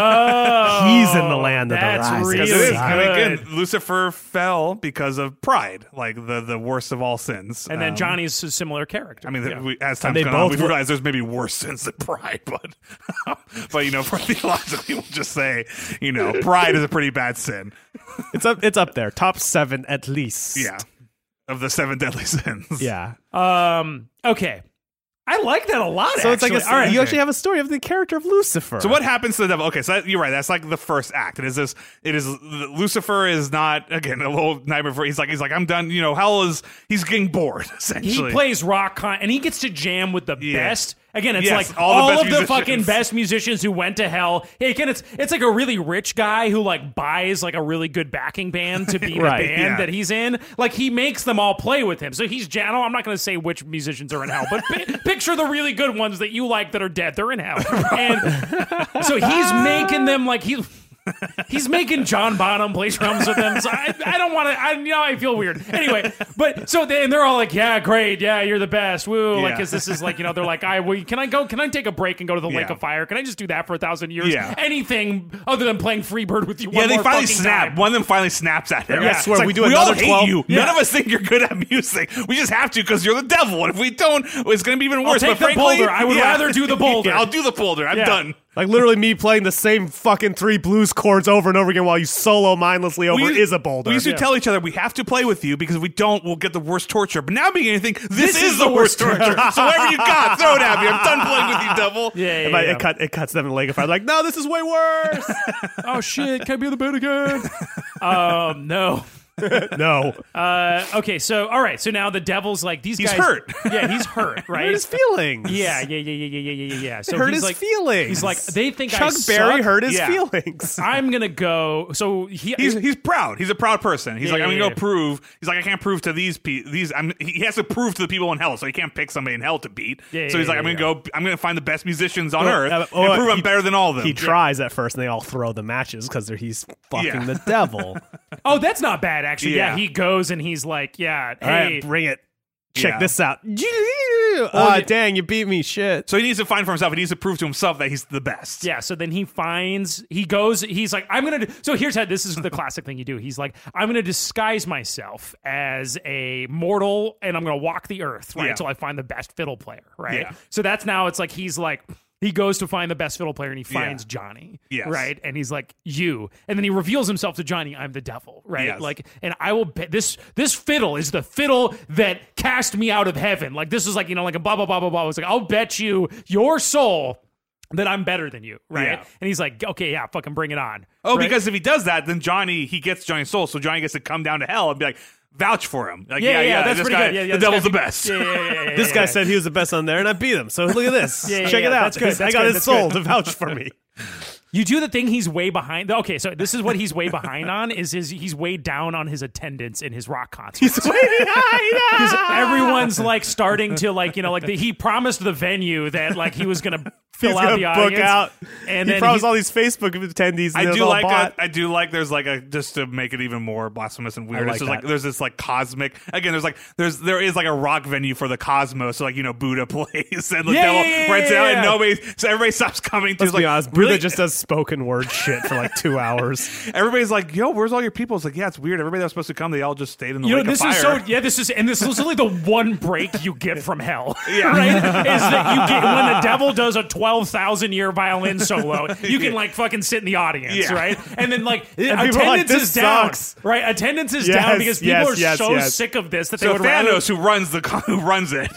Speaker 2: Oh,
Speaker 1: He's in the land of the
Speaker 2: that's
Speaker 1: rising
Speaker 2: really
Speaker 3: Because it is.
Speaker 1: sun.
Speaker 3: I mean, again,
Speaker 2: good.
Speaker 3: Lucifer fell because of pride, like the, the worst of all sins.
Speaker 2: And then
Speaker 3: Um,
Speaker 2: Johnny's a similar character.
Speaker 3: I mean,
Speaker 2: Yeah.
Speaker 3: we, as
Speaker 1: And
Speaker 3: time's
Speaker 1: they
Speaker 3: gone on,
Speaker 1: both
Speaker 3: we've
Speaker 1: were-
Speaker 3: realized there's maybe worse sins than pride, but but you know, for theologically, we'll just say, you know, pride is a pretty bad sin.
Speaker 1: It's up. It's up there, top seven at least.
Speaker 3: Yeah, of the seven deadly sins.
Speaker 1: Yeah.
Speaker 2: um. Okay. I like that a lot.
Speaker 1: So it's like
Speaker 2: actually.
Speaker 1: a,
Speaker 2: all right.
Speaker 1: you actually have a story of the character of Lucifer.
Speaker 3: So what happens to the devil? Okay, so that, you're right. That's like the first act. It is this. It is Lucifer is not again a little nightmare for. He's like he's like I'm done. You know, hell is. He's getting bored
Speaker 2: He
Speaker 3: essentially.
Speaker 2: plays rock con- and he gets to jam with the
Speaker 3: Yeah.
Speaker 2: best. Again, it's
Speaker 3: Yes,
Speaker 2: like
Speaker 3: all
Speaker 2: all,
Speaker 3: the best
Speaker 2: of the
Speaker 3: musicians.
Speaker 2: fucking best musicians who went to hell. Yeah, again, it's it's like a really rich guy who like buys like a really good backing band to be the
Speaker 1: Right,
Speaker 2: band
Speaker 3: yeah.
Speaker 2: that he's in. Like he makes them all play with him. So he's jam- I'm not going to say which musicians are in hell, but pi- picture the really good ones that you like that are dead. They're in hell, and so he's making them like he. He's making John Bonham play drums with them, so I, I don't want to. I you know I feel weird. Anyway, but so they, and they're all like, "Yeah, great, yeah, you're the best, woo!" Like,
Speaker 3: Yeah.
Speaker 2: because this is like you know they're like, "I well, can I go? Can I take a break and go to the Lake
Speaker 3: Yeah.
Speaker 2: of Fire? Can I just do that for a thousand years?
Speaker 3: Yeah.
Speaker 2: Anything other than playing Freebird with you?"
Speaker 3: Yeah,
Speaker 2: one
Speaker 3: they
Speaker 2: more
Speaker 3: finally
Speaker 2: fucking
Speaker 3: snap.
Speaker 2: time.
Speaker 3: One of them finally snaps at him.
Speaker 1: I swear,
Speaker 3: It's
Speaker 1: we do
Speaker 3: we
Speaker 1: another
Speaker 3: all hate
Speaker 1: twelve
Speaker 3: you.
Speaker 2: Yeah.
Speaker 3: None of us think you're good at music. We just have to because you're the devil. And if we don't, it's going to be even worse.
Speaker 2: take
Speaker 3: but
Speaker 2: the
Speaker 3: frankly,
Speaker 2: boulder. I would
Speaker 3: yeah.
Speaker 2: rather do the boulder.
Speaker 3: Yeah, I'll do the boulder. I'm
Speaker 2: Yeah.
Speaker 3: done.
Speaker 1: Like literally me playing the same fucking three blues chords over and over again while you solo mindlessly over
Speaker 3: We-
Speaker 1: is a boulder.
Speaker 3: We used to
Speaker 2: Yeah.
Speaker 3: tell each other we have to play with you because if we don't, we'll get the worst torture. But now beginning to think this, is, the worst torture. So whatever you got, throw it at me. I'm done playing with you, devil.
Speaker 2: Yeah, yeah,
Speaker 1: It, might-
Speaker 2: yeah.
Speaker 1: it, cut, it cuts them in the Lake of Fire. Like, no, this is way worse.
Speaker 2: Oh shit! Can I be in the band again? um, no.
Speaker 1: No.
Speaker 2: Uh, okay, so all right, so now the devil's like these
Speaker 3: He's
Speaker 2: guys.
Speaker 3: hurt.
Speaker 2: Yeah, he's hurt, right?
Speaker 1: Hurt his feelings.
Speaker 2: Yeah, yeah, yeah, yeah, yeah, yeah, yeah, yeah. So
Speaker 1: hurt
Speaker 2: he's
Speaker 1: his
Speaker 2: like,
Speaker 1: feelings.
Speaker 2: He's like, they think I
Speaker 1: Chuck Berry
Speaker 2: suck.
Speaker 1: hurt his
Speaker 3: Yeah.
Speaker 1: feelings.
Speaker 2: I'm gonna go. So he,
Speaker 3: He's he's proud. He's a proud person. He's
Speaker 2: Yeah,
Speaker 3: like, I'm
Speaker 2: yeah,
Speaker 3: gonna
Speaker 2: yeah.
Speaker 3: go prove. He's like, I can't prove to these pe- these. I'm, he has to prove to the people in hell, so he can't pick somebody in hell to beat.
Speaker 2: Yeah,
Speaker 3: so he's
Speaker 2: yeah,
Speaker 3: like, I'm
Speaker 2: yeah,
Speaker 3: gonna go. I'm gonna find the best musicians on
Speaker 1: Oh,
Speaker 3: earth
Speaker 1: uh,
Speaker 3: and
Speaker 1: oh,
Speaker 3: prove I'm
Speaker 1: he-
Speaker 3: better than all of them.
Speaker 1: He tries at first, and they all throw the matches because he's fucking
Speaker 3: Yeah.
Speaker 1: the devil.
Speaker 2: oh, that's not bad actually. Yeah.
Speaker 3: Yeah.
Speaker 2: he goes and he's like, yeah,
Speaker 1: All
Speaker 2: hey,
Speaker 1: right, bring it. Check
Speaker 3: Yeah.
Speaker 1: this out. Ah,
Speaker 2: you-
Speaker 1: dang, you beat me. Shit.
Speaker 3: So he needs to find for himself. He needs to prove to himself that he's the best.
Speaker 2: yeah. So then he finds, he goes, he's like, I'm gonna. Do, so here's how this is the classic thing you do. He's like, I'm gonna disguise myself as a mortal, and I'm gonna walk the earth right
Speaker 3: Yeah.
Speaker 2: until I find the best fiddle player. Right.
Speaker 3: Yeah.
Speaker 2: So that's now it's like he's like. He goes to find the best fiddle player and he finds
Speaker 3: Yeah.
Speaker 2: Johnny.
Speaker 3: Yes.
Speaker 2: Right. And he's like, you. And then he reveals himself to Johnny, I'm the devil. Right.
Speaker 3: Yes.
Speaker 2: Like, and I will bet this this fiddle is the fiddle that cast me out of heaven. Like, this is like, you know, like a blah, blah, blah, blah, blah. It's like, I'll bet you your soul that I'm better than you. Right.
Speaker 3: Yeah.
Speaker 2: And he's like, okay, yeah, fucking bring it on.
Speaker 3: Oh,
Speaker 2: Right?
Speaker 3: because if he does that, then Johnny he gets Johnny's soul, so Johnny gets to come down to hell and be like, vouch for him. Like,
Speaker 2: Yeah,
Speaker 3: yeah,
Speaker 2: yeah,
Speaker 3: yeah,
Speaker 2: that's
Speaker 3: this
Speaker 2: pretty
Speaker 3: guy,
Speaker 2: good. Yeah, yeah,
Speaker 3: the
Speaker 2: this
Speaker 3: devil's
Speaker 2: guy-
Speaker 3: the best.
Speaker 2: Yeah, yeah, yeah, yeah,
Speaker 1: This
Speaker 2: yeah,
Speaker 1: guy
Speaker 2: yeah.
Speaker 1: said he was the best on there, and I beat him. So look at this.
Speaker 2: Yeah, yeah,
Speaker 1: Check
Speaker 2: yeah,
Speaker 1: it out.
Speaker 2: that's good,
Speaker 1: I
Speaker 2: that's
Speaker 1: got
Speaker 2: good,
Speaker 1: his
Speaker 2: that's
Speaker 1: soul
Speaker 2: good.
Speaker 1: to vouch for me.
Speaker 2: You do the thing he's way behind. Okay, so this is what he's way behind on is his he's way down on his attendance in his rock concerts.
Speaker 1: He's way behind.
Speaker 2: Everyone's like starting to like you know like the, he promised the venue that like he was gonna fill
Speaker 1: He's
Speaker 2: out
Speaker 1: gonna
Speaker 2: the
Speaker 1: book
Speaker 2: audience
Speaker 1: out.
Speaker 2: and
Speaker 1: he
Speaker 2: then
Speaker 1: promised
Speaker 2: he-
Speaker 1: all these Facebook attendees.
Speaker 3: I
Speaker 1: and it was
Speaker 3: do
Speaker 1: all
Speaker 3: like
Speaker 1: bought.
Speaker 3: a, I do like there's like a just to make it even more blasphemous and weird.
Speaker 1: I like
Speaker 3: it's just like
Speaker 1: that.
Speaker 3: there's this like cosmic again. There's like there's there is like a rock venue for the cosmos. So like you know Buddha plays and the
Speaker 2: Yeah,
Speaker 3: devil
Speaker 2: yeah, yeah,
Speaker 3: rents it
Speaker 2: yeah,
Speaker 3: out
Speaker 2: yeah.
Speaker 3: and nobody so everybody stops coming. to
Speaker 1: Let's
Speaker 3: it's
Speaker 1: be
Speaker 3: like,
Speaker 1: honest. Buddha
Speaker 3: really?
Speaker 1: just does spoken word shit for like two hours.
Speaker 3: Everybody's like, yo, where's all your people? It's like, yeah, it's weird. Everybody that was supposed to come, they all just stayed in the
Speaker 2: You know,
Speaker 3: lake
Speaker 2: this
Speaker 3: of
Speaker 2: is
Speaker 3: fire.
Speaker 2: so yeah. This is and this is literally the one break you get from hell.
Speaker 3: Yeah.
Speaker 2: right? Is that you get when the devil does a twelve thousand year violin solo, you can
Speaker 3: Yeah.
Speaker 2: like fucking sit in the audience,
Speaker 3: Yeah.
Speaker 2: right? And then like
Speaker 1: people are
Speaker 2: attendance
Speaker 1: like, "This
Speaker 2: is down,
Speaker 1: sucks."
Speaker 2: right? Attendance is
Speaker 1: Yes,
Speaker 2: down because people
Speaker 1: yes,
Speaker 2: are
Speaker 1: yes,
Speaker 2: so
Speaker 1: yes.
Speaker 2: sick of this that they
Speaker 3: So
Speaker 2: would rather.
Speaker 3: Thanos, who runs the who runs it,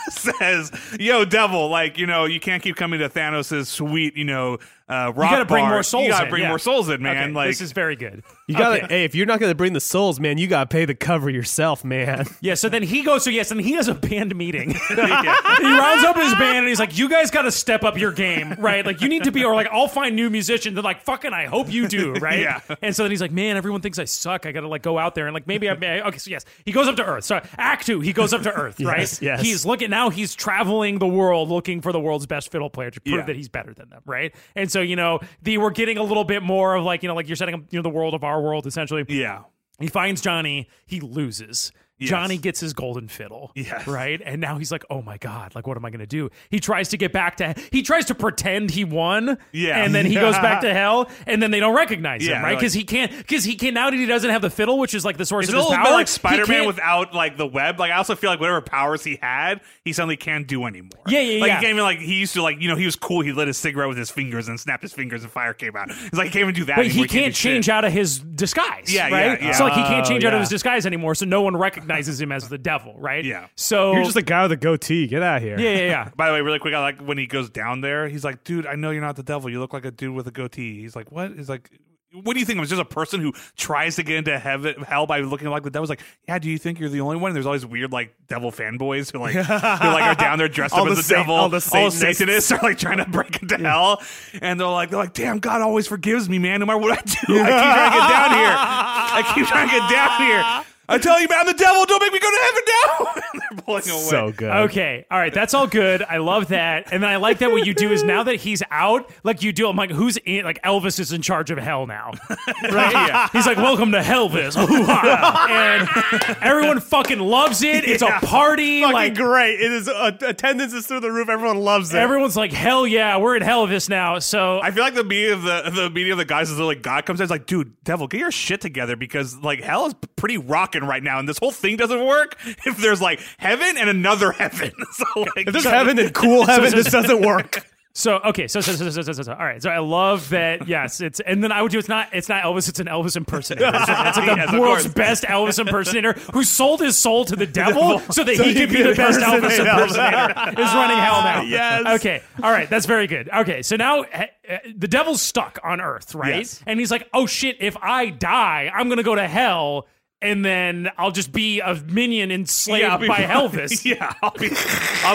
Speaker 3: says, "Yo, devil, like you know, you can't keep coming to Thanos's sweet, you know, uh, rock
Speaker 2: You gotta bring
Speaker 3: bar.
Speaker 2: more souls
Speaker 3: You gotta
Speaker 2: in,
Speaker 3: bring
Speaker 2: yeah.
Speaker 3: more souls in, man.
Speaker 2: Okay,
Speaker 3: like
Speaker 2: this is very good.
Speaker 1: You gotta.
Speaker 2: Okay.
Speaker 1: Hey, if you're not gonna bring the souls, man, you gotta pay the cover yourself, man.
Speaker 2: Yeah, so then he goes, so yes, and he has a band meeting. he rounds up his band and he's like, you guys got to step up your game, right? Like, you need to be, or like, I'll find new musicians. They're like, fucking, I hope you do, right?
Speaker 3: Yeah.
Speaker 2: And so then he's like, man, everyone thinks I suck. I got to like go out there and like, maybe I may. Okay, so yes, he goes up to Earth. So act two, he goes up to Earth, right?
Speaker 1: Yes, yes.
Speaker 2: He's looking, now he's traveling the world looking for the world's best fiddle player to prove
Speaker 3: Yeah.
Speaker 2: that he's better than them, right? And so, you know, the, we're getting a little bit more of like, you know, like you're setting up, you know, the world of our world essentially.
Speaker 3: yeah,
Speaker 2: He finds Johnny, he loses.
Speaker 3: Yes.
Speaker 2: Johnny gets his golden fiddle,
Speaker 3: Yes.
Speaker 2: right? And now he's like, oh my God, like, what am I going to do? He tries to get back to, he tries to pretend he won,
Speaker 3: Yeah.
Speaker 2: and then he goes back to hell, and then they don't recognize
Speaker 3: Yeah,
Speaker 2: him, right?
Speaker 3: like-
Speaker 2: Because he can't, because he can't, now that he doesn't have the fiddle, which is like the source
Speaker 3: It's
Speaker 2: of
Speaker 3: a
Speaker 2: his
Speaker 3: little
Speaker 2: power.
Speaker 3: bit like
Speaker 2: he
Speaker 3: Spider-Man
Speaker 2: can't-
Speaker 3: without like the web. Like I also feel like whatever powers he had, he suddenly can't do anymore.
Speaker 2: Yeah, yeah,
Speaker 3: like,
Speaker 2: yeah.
Speaker 3: He can't even like he used to like you know he was cool. He lit a cigarette with his fingers and snapped his fingers and fire came out. It's like he can't even do that.
Speaker 2: But
Speaker 3: anymore.
Speaker 2: he can't
Speaker 3: do
Speaker 2: change
Speaker 3: shit.
Speaker 2: out of his disguise,
Speaker 3: Yeah,
Speaker 2: right?
Speaker 3: yeah, yeah.
Speaker 2: So like he can't
Speaker 1: Oh,
Speaker 2: change out of
Speaker 1: yeah.
Speaker 2: his disguise anymore, so no one recognizes him as the devil, right?
Speaker 3: Yeah.
Speaker 2: So
Speaker 1: You're just a guy with a goatee. Get out of here.
Speaker 2: yeah, yeah, yeah.
Speaker 3: By the way, really quick, I like when he goes down there. He's like, "Dude, I know you're not the devil. You look like a dude with a goatee." He's like, "What?" He's like, "What do you think? I'm just a person who tries to get into heaven, hell by looking like the devil." He's like, "Yeah, do you think you're the only one?" And there's all these weird like devil fanboys who like who like are down there dressed
Speaker 1: All
Speaker 3: up
Speaker 1: the
Speaker 3: as the
Speaker 1: Satan-
Speaker 3: devil.
Speaker 1: all the
Speaker 3: all the
Speaker 1: Satanists.
Speaker 3: Satanists are like trying to break into hell, and they're like, they're like, "Damn, God always forgives me, man. No matter what I do, I keep trying to get down here. I keep trying to get down here. I tell you, man, I'm the devil. Don't make me go to heaven now." And they're pulling away.
Speaker 1: So good.
Speaker 2: Okay, all right, that's all good. I love that, and then I like that what you do is now that he's out, like you do. I'm like, who's in? Like Elvis is in charge of hell now, right? Yeah. He's like, welcome to Hellvis, and everyone fucking loves it. It's
Speaker 1: Yeah.
Speaker 2: a party,
Speaker 1: Fucking
Speaker 2: like
Speaker 1: great. It is uh, attendance is through the roof. Everyone loves it.
Speaker 2: everyone's like, hell yeah, we're in Hellvis now. So
Speaker 3: I feel like the meeting of the the meeting of the guys is like God comes in, is like, dude, devil, get your shit together because like hell is pretty rocking right now, and this whole thing doesn't work if there's like heaven and another heaven. So like,
Speaker 1: if there's heaven and cool heaven, this doesn't work.
Speaker 2: So okay, so so, so so so so so all right. So I love that. Yes, it's and then I would do. It's not. It's not Elvis. It's an Elvis impersonator. It's like, it's like the
Speaker 3: Yes, of
Speaker 2: world's
Speaker 3: course.
Speaker 2: best Elvis impersonator who sold his soul to the devil so that he could be the best Elvis
Speaker 1: impersonate Elvis.
Speaker 2: impersonator. Is running hell now.
Speaker 1: Yes.
Speaker 2: Okay. All right. That's very good. Okay. So now uh, uh, the devil's stuck on Earth, right?
Speaker 3: Yes.
Speaker 2: And he's like, oh shit! If I die, I'm gonna go to hell. And then I'll just be a minion enslaved
Speaker 3: Yeah, I'll be-
Speaker 2: by Elvis.
Speaker 3: Yeah, I'll be, I'll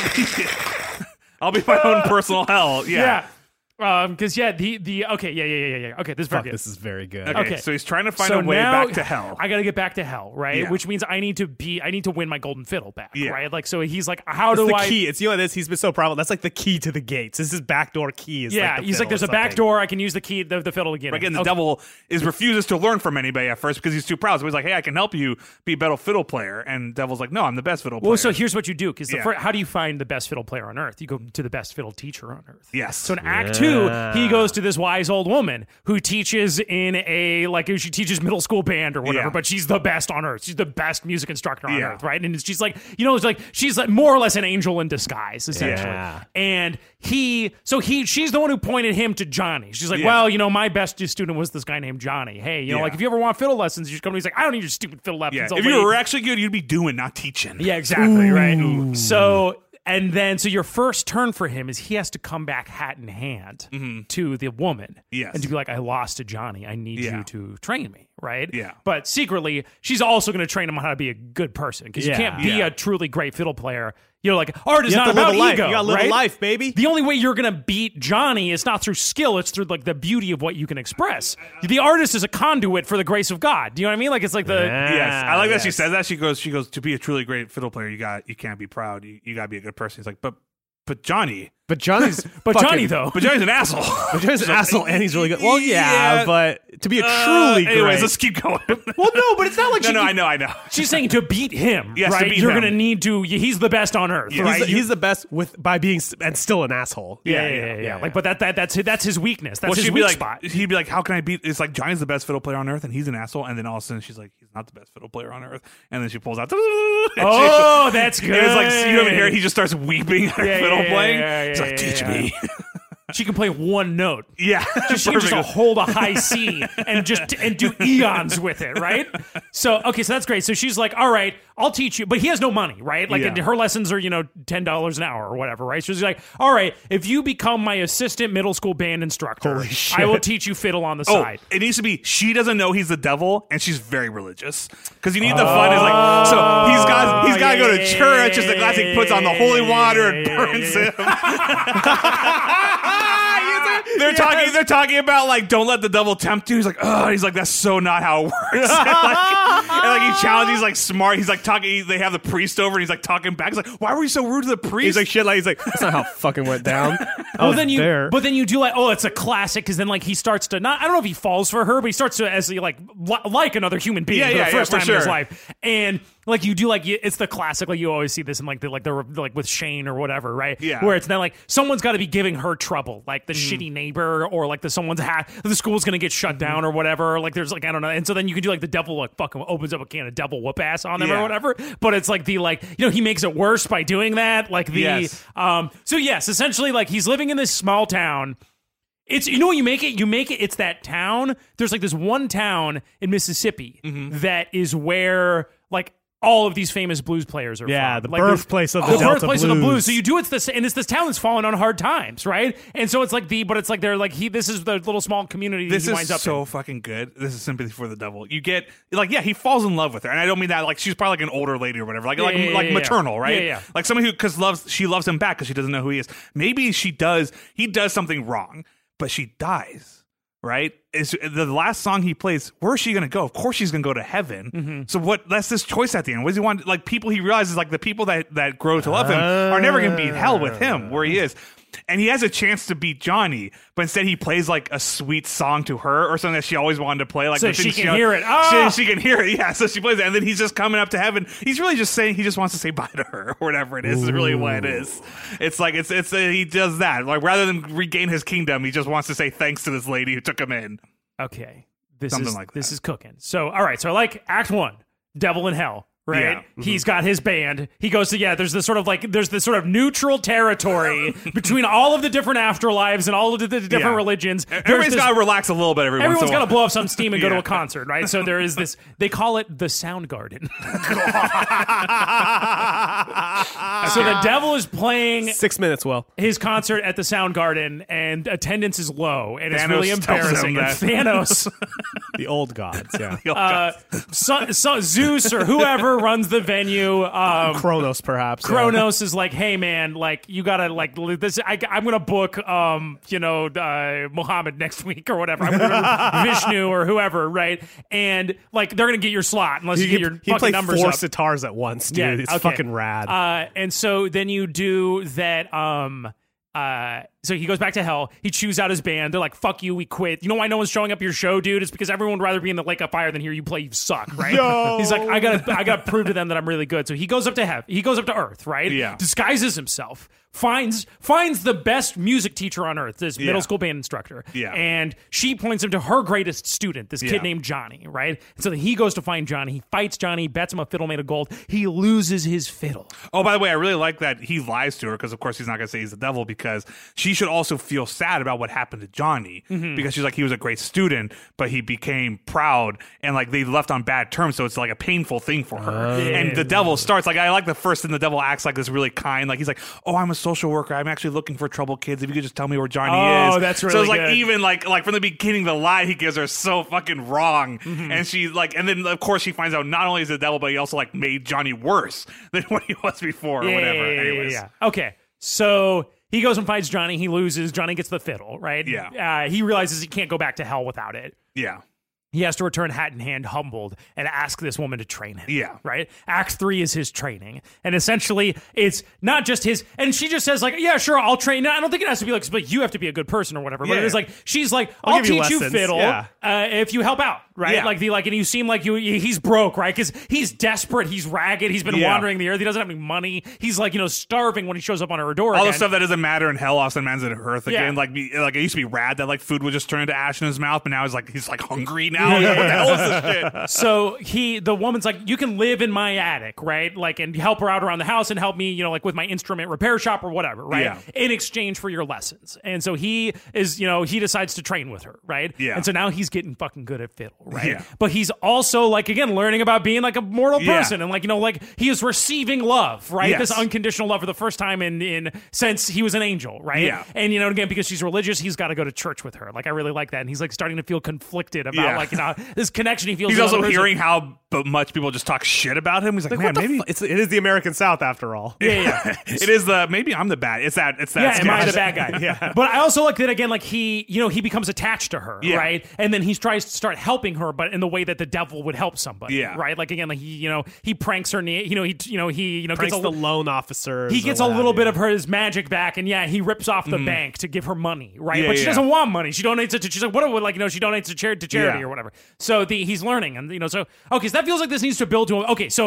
Speaker 3: be, I'll be my own personal hell. Yeah.
Speaker 2: Yeah. Um, because yeah, the the okay, yeah, yeah, yeah, yeah, yeah. Okay, this is very
Speaker 1: Fuck,
Speaker 2: good.
Speaker 1: this is very good.
Speaker 3: Okay,
Speaker 2: Okay.
Speaker 3: so he's trying to find
Speaker 2: So
Speaker 3: a way
Speaker 2: now
Speaker 3: back to hell.
Speaker 2: I got to get back to hell, right?
Speaker 3: Yeah.
Speaker 2: Which means I need to be, I need to win my golden fiddle back,
Speaker 3: Yeah.
Speaker 2: right? Like, so he's like, how
Speaker 1: That's
Speaker 2: do
Speaker 1: the
Speaker 2: I?
Speaker 1: key. It's you know what it is. He's been so proud. That's like the key to the gates. This is backdoor key. Is
Speaker 2: Yeah,
Speaker 1: like the
Speaker 2: he's like,
Speaker 1: fiddle
Speaker 2: there's
Speaker 1: or
Speaker 2: a back
Speaker 1: something.
Speaker 2: door. I can use the key, the, the fiddle again.
Speaker 3: Again, the
Speaker 2: Okay.
Speaker 3: devil is refuses to learn from anybody at first because he's too proud. So he's like, "Hey, I can help you be a better fiddle player." And devil's like, "No, I'm the best fiddle player."
Speaker 2: Well, so here's what you do, because
Speaker 3: Yeah.
Speaker 2: how do you find the best fiddle player on earth? You go to the best fiddle teacher on earth.
Speaker 3: Yes.
Speaker 2: So in Act Two, he goes to this wise old woman who teaches in a like she teaches middle school band or whatever,
Speaker 3: Yeah.
Speaker 2: but she's the best on earth. She's the best music instructor on
Speaker 3: Yeah.
Speaker 2: earth, right? And she's like, you know, it's like she's like more or less an angel in disguise, essentially.
Speaker 1: Yeah.
Speaker 2: And he, so he, she's the one who pointed him to Johnny. She's like,
Speaker 3: Yeah.
Speaker 2: well, you know, my best student was this guy named Johnny. Hey, you know,
Speaker 3: Yeah.
Speaker 2: like if you ever want fiddle lessons, you should come. He's like, I don't need your stupid fiddle lessons.
Speaker 3: yeah,
Speaker 2: old
Speaker 3: if you
Speaker 2: lady."
Speaker 3: were actually good, you'd be doing, not teaching.
Speaker 2: Yeah, exactly, right? So, and then, so your first turn for him is he has to come back hat in hand to the woman.
Speaker 3: Yes.
Speaker 2: And to be like, I lost to Johnny. I need
Speaker 3: Yeah.
Speaker 2: you to train me, right?
Speaker 3: Yeah.
Speaker 2: But secretly, she's also going to train him on how to be a good person because
Speaker 1: Yeah.
Speaker 2: you can't be
Speaker 3: Yeah.
Speaker 2: a truly great fiddle player. You know, like, art is
Speaker 1: You have
Speaker 2: not
Speaker 1: to live
Speaker 2: about
Speaker 1: a life.
Speaker 2: ego,
Speaker 1: You gotta live
Speaker 2: right?
Speaker 1: a life, baby.
Speaker 2: The only way you're going to beat Johnny is not through skill, it's through, like, the beauty of what you can express. The artist is a conduit for the grace of God. Do you know what I mean? Like, it's like the...
Speaker 1: Yeah.
Speaker 3: Yes, I like that she
Speaker 1: yes.
Speaker 3: says that. She goes, she goes to be a truly great fiddle player. You got, you can't be proud. You, you got to be a good person. He's like, but, but Johnny,
Speaker 1: But Johnny's
Speaker 2: But
Speaker 1: fucking-
Speaker 2: Johnny, though...
Speaker 3: but Johnny's an asshole.
Speaker 1: But Johnny's an asshole and he's really good. Well, yeah,
Speaker 3: Yeah.
Speaker 1: but to be a
Speaker 3: Uh,
Speaker 1: truly
Speaker 3: anyways,
Speaker 1: great.
Speaker 3: let's keep going.
Speaker 1: Well, no, but it's not like
Speaker 3: no,
Speaker 1: she
Speaker 3: no,
Speaker 1: can-
Speaker 3: I know, I know.
Speaker 2: She's saying to beat him,
Speaker 3: Yes, to
Speaker 2: right?
Speaker 3: beat
Speaker 2: You're
Speaker 3: him.
Speaker 2: going to need to. He's the best on earth,
Speaker 3: Yeah.
Speaker 2: right?
Speaker 1: He's, the,
Speaker 2: You-
Speaker 1: he's the best with by being s- and still an asshole.
Speaker 2: yeah, yeah, yeah, yeah, Like, but that, that that's that's his weakness. That's
Speaker 3: Well,
Speaker 2: his
Speaker 3: she'd
Speaker 2: weak
Speaker 3: be like,
Speaker 2: spot.
Speaker 3: he'd be like, how can I beat? It's like Johnny's the best fiddle player on earth, and he's an asshole. And then all of a sudden, she's like, he's not the best fiddle player on earth. And then she pulls out.
Speaker 2: Oh, that's good.
Speaker 3: And it's like you don't even hear it. He just starts weeping at her
Speaker 2: Yeah,
Speaker 3: fiddle
Speaker 2: yeah,
Speaker 3: playing.
Speaker 2: yeah,
Speaker 3: He's
Speaker 2: yeah,
Speaker 3: like,
Speaker 2: yeah,
Speaker 3: teach
Speaker 2: yeah.
Speaker 3: me.
Speaker 2: She can play one note.
Speaker 3: Yeah,
Speaker 2: She can just
Speaker 3: perfect.
Speaker 2: hold a high C and just and do eons with it, right? So okay, so that's great. So she's like, all right, I'll teach you, but he has no money, right? Like
Speaker 3: Yeah.
Speaker 2: and her lessons are you know ten dollars an hour or whatever, right? So she's like, all right, if you become my assistant middle school band instructor,
Speaker 1: Holy shit.
Speaker 2: I will teach you fiddle on the
Speaker 3: Oh,
Speaker 2: side.
Speaker 3: it needs to be. She doesn't know he's the devil, and she's very religious. Because you need the fun is like. So he's got he's got to go to
Speaker 2: yeah,
Speaker 3: church.
Speaker 2: yeah,
Speaker 3: As the glass, he
Speaker 2: yeah,
Speaker 3: puts on the holy
Speaker 2: yeah,
Speaker 3: water
Speaker 2: yeah,
Speaker 3: and
Speaker 2: yeah,
Speaker 3: burns
Speaker 2: yeah,
Speaker 3: him. They're talking. They're talking about like, don't let the devil tempt you. He's like, oh, he's like, that's so not how it works. and, like, and like he challenges. He's like smart. He's like talking. He, they have the priest over, and he's like talking back. He's like, why were you so rude to the priest?
Speaker 1: He's like shit. Like he's like that's not how it fucking went down. I
Speaker 2: Well,
Speaker 1: was
Speaker 2: then you,
Speaker 1: there.
Speaker 2: but then you do like, oh, it's a classic because then like he starts to not. I don't know if he falls for her, but he starts to as like li- like another human being
Speaker 3: Yeah,
Speaker 2: for
Speaker 3: yeah,
Speaker 2: the first
Speaker 3: yeah, for
Speaker 2: time in his
Speaker 3: sure.
Speaker 2: life, and like you do like you, it's the classic like you always see this in like the like the like with Shane or whatever, right?
Speaker 3: Yeah.
Speaker 2: Where it's not like someone's got to be giving her trouble, like the
Speaker 3: Mm-hmm.
Speaker 2: shitty neighbor or like the someone's hat the school's gonna get shut down or whatever. Like there's like I don't know, and so then you can do like the devil like fucking opens up a can of devil whoop ass on them
Speaker 3: Yeah.
Speaker 2: or whatever. But it's like the like you know he makes it worse by doing that. Like the
Speaker 3: Yes.
Speaker 2: um. So yes, essentially like he's living in this small town. It's you know what you make it you make it it's that town. There's like this one town in Mississippi
Speaker 3: Mm-hmm.
Speaker 2: that is where like all of these famous blues players are
Speaker 1: Yeah,
Speaker 2: from.
Speaker 1: the
Speaker 2: Like, there's-
Speaker 1: birthplace of
Speaker 2: the
Speaker 1: the Delta
Speaker 2: birthplace of the blues.
Speaker 1: blues.
Speaker 2: So you do it's this and it's this town that's fallen on hard times, right? And so it's like the but it's like they're like he this is the little small community
Speaker 3: This
Speaker 2: he winds
Speaker 3: is
Speaker 2: up
Speaker 3: so
Speaker 2: in.
Speaker 3: fucking good. This is Sympathy for the Devil. You get like, yeah, he falls in love with her, and I don't mean that like she's probably like an older lady or whatever, like
Speaker 2: Yeah,
Speaker 3: like
Speaker 2: yeah,
Speaker 3: like
Speaker 2: yeah,
Speaker 3: maternal,
Speaker 2: yeah.
Speaker 3: right?
Speaker 2: Yeah, yeah.
Speaker 3: Like somebody who because loves she loves him back because she doesn't know who he is. Maybe she does. He does something wrong, but she dies. Right? Is the last song he plays? Where is she going to go? Of course, she's going to go to heaven.
Speaker 2: Mm-hmm.
Speaker 3: So what? That's this choice at the end. What does he want? Like people, he realizes like the people that that grow to love him are never going to be in hell with him where he is. And he has a chance to beat Johnny, but instead he plays like a sweet song to her or something that she always wanted to play, like
Speaker 2: So
Speaker 3: the
Speaker 2: she
Speaker 3: thing
Speaker 2: can hear it. Ah!
Speaker 3: She, she can hear it, yeah. So she plays it, and then he's just coming up to heaven. He's really just saying he just wants to say bye to her or whatever it is. Is really what it is. It's like it's it's uh, he does that like rather than regain his kingdom, he just wants to say thanks to this lady who took him in.
Speaker 2: Okay. This
Speaker 3: Something
Speaker 2: is
Speaker 3: like
Speaker 2: this
Speaker 3: that.
Speaker 2: is cooking. So all right, so I like act one, Devil in Hell. Right,
Speaker 3: Yeah. Mm-hmm.
Speaker 2: he's got his band. He goes to yeah. There's this sort of like there's this sort of neutral territory between all of the different afterlives and all of the, the different
Speaker 3: Yeah.
Speaker 2: religions. There's
Speaker 3: Everybody's
Speaker 2: this-
Speaker 3: got to relax a little bit. Every
Speaker 2: Everyone's
Speaker 3: once in
Speaker 2: got
Speaker 3: a
Speaker 2: to
Speaker 3: while.
Speaker 2: blow off some steam and go to
Speaker 3: Yeah.
Speaker 2: a concert, right? So there is this. They call it the Soundgarden. So the devil is playing
Speaker 1: Six minutes, Will.
Speaker 2: his concert at the Soundgarden, and attendance is low, and it's
Speaker 3: Thanos
Speaker 2: really
Speaker 3: tells
Speaker 2: embarrassing.
Speaker 3: him
Speaker 2: And
Speaker 3: that.
Speaker 2: Thanos,
Speaker 1: The old gods, yeah.
Speaker 2: uh, so, so Zeus or whoever runs the venue, um,
Speaker 1: Kronos, perhaps. yeah.
Speaker 2: Kronos is like, hey man, like you gotta like li- this. I, I'm gonna book, um, you know, uh, Muhammad next week or whatever. I'm gonna Vishnu or whoever, right? And like they're gonna get your slot unless you
Speaker 1: He,
Speaker 2: get your
Speaker 1: he
Speaker 2: fucking
Speaker 1: played
Speaker 2: numbers
Speaker 1: four
Speaker 2: up.
Speaker 1: sitars at once, dude.
Speaker 2: Yeah,
Speaker 1: it's
Speaker 2: okay.
Speaker 1: fucking rad.
Speaker 2: Uh, and so then you do that. Um, uh, so he goes back to hell. He chews out his band. They're like, "Fuck you, we quit." You know why no one's showing up your show, dude? It's because everyone would rather be in the lake of fire than hear you play. You suck, right?
Speaker 1: Yo.
Speaker 2: He's like, I gotta, I gotta prove to them that I'm really good. So he goes up to heaven. He goes up to earth, right?
Speaker 3: Yeah.
Speaker 2: Disguises himself. Finds finds the best music teacher on earth, this
Speaker 3: Yeah.
Speaker 2: middle school band instructor.
Speaker 3: Yeah.
Speaker 2: And she points him to her greatest student, this
Speaker 3: Yeah.
Speaker 2: kid named Johnny, right? And so then he goes to find Johnny. He fights Johnny, bets him a fiddle made of gold. He loses his fiddle.
Speaker 3: Oh, by the way, I really like that he lies to her because, of course, he's not going to say he's the devil because she should also feel sad about what happened to Johnny
Speaker 2: Mm-hmm.
Speaker 3: because she's like, he was a great student, but he became proud and like they left on bad terms. So it's like a painful thing for her. And the devil starts like, I like the first thing the devil acts like this really kind. Like he's like, oh, I'm a social worker. I'm actually looking for troubled kids. If you could just tell me where Johnny
Speaker 2: Oh,
Speaker 3: is.
Speaker 2: that's
Speaker 3: So
Speaker 2: really
Speaker 3: it's like
Speaker 2: good.
Speaker 3: even like, like from the beginning, the lie he gives her is so fucking wrong.
Speaker 2: Mm-hmm.
Speaker 3: And she's like, and then of course she finds out not only is the devil, but he also like made Johnny worse than what he was before or
Speaker 2: Yeah,
Speaker 3: whatever.
Speaker 2: yeah, yeah, yeah,
Speaker 3: Anyways.
Speaker 2: yeah. Okay, so he goes and fights Johnny. He loses. Johnny gets the fiddle, right?
Speaker 3: Yeah.
Speaker 2: Uh, he realizes he can't go back to hell without it.
Speaker 3: Yeah.
Speaker 2: He has to return hat in hand, humbled, and ask this woman to train him.
Speaker 3: Yeah.
Speaker 2: Right? Act three is his training. And essentially, it's not just his. And she just says, like, yeah, sure, I'll train. Now, I don't think it has to be like, but you have to be a good person or whatever. But
Speaker 3: Yeah.
Speaker 2: it is like, she's like, I'll,
Speaker 1: I'll give you
Speaker 2: teach you,
Speaker 1: lessons,
Speaker 2: fiddle
Speaker 1: yeah.
Speaker 2: uh, if you help out. Right?
Speaker 3: Yeah.
Speaker 2: Like, the like, and you seem like you he's broke, right? Because he's desperate. He's ragged. He's been
Speaker 3: Yeah.
Speaker 2: wandering the earth. He doesn't have any money. He's like, you know, starving when he shows up on her door.
Speaker 3: All
Speaker 2: again.
Speaker 3: the stuff that doesn't matter in hell also lands at earth again.
Speaker 2: Yeah.
Speaker 3: Like, be, like it used to be rad that like food would just turn into ash in his mouth, but now he's like he's like hungry now. Like, what the hell is this shit?
Speaker 2: So he, the woman's like, you can live in my attic, right? Like, and help her out around the house and help me, you know, like with my instrument repair shop or whatever, right?
Speaker 3: Yeah.
Speaker 2: In exchange for your lessons. And so he is, you know, he decides to train with her, right?
Speaker 3: Yeah.
Speaker 2: And so now he's getting fucking good at fiddle, right?
Speaker 3: Yeah.
Speaker 2: But he's also like, again, learning about being like a mortal
Speaker 3: Yeah.
Speaker 2: person and like, you know, like he is receiving love, right?
Speaker 3: Yes.
Speaker 2: This unconditional love for the first time in, in since he was an angel, right?
Speaker 3: Yeah.
Speaker 2: And, you know, again, because she's religious, he's got to go to church with her. Like, I really like that. And he's like starting to feel conflicted about
Speaker 3: Yeah.
Speaker 2: like, you know, this connection he feels.
Speaker 3: He's
Speaker 2: with
Speaker 3: also
Speaker 2: another person.
Speaker 3: hearing how but much people just talk shit about him. He's like,
Speaker 1: Like,
Speaker 3: man,
Speaker 1: what the
Speaker 3: maybe
Speaker 1: fu- it's, it is the American South after all.
Speaker 2: Yeah, yeah.
Speaker 3: it is the maybe I'm the bad. It's that. It's that.
Speaker 2: Yeah, am I
Speaker 3: sketch.
Speaker 2: the bad guy? Yeah. But I also like that again, like he, you know, he becomes attached to her,
Speaker 3: Yeah.
Speaker 2: right? And then he tries to start helping her, but in the way that the devil would help somebody,
Speaker 3: Yeah.
Speaker 2: right? Like again, like he, you know, he pranks her, you know, he, you know, he, you know,
Speaker 1: Pranks
Speaker 2: gets a,
Speaker 1: the loan officer.
Speaker 2: he gets a little bit of her his magic back, and yeah, he rips off the bank to give her money, right?
Speaker 3: Mm-hmm. Yeah,
Speaker 2: but she
Speaker 3: yeah.
Speaker 2: doesn't want money. She donates it to. She's like, what? Would like you know, she donates to charity, to charity
Speaker 3: Yeah.
Speaker 2: or whatever. So the he's learning, and you know, so okay, so that feels like this needs to build to him. Okay, so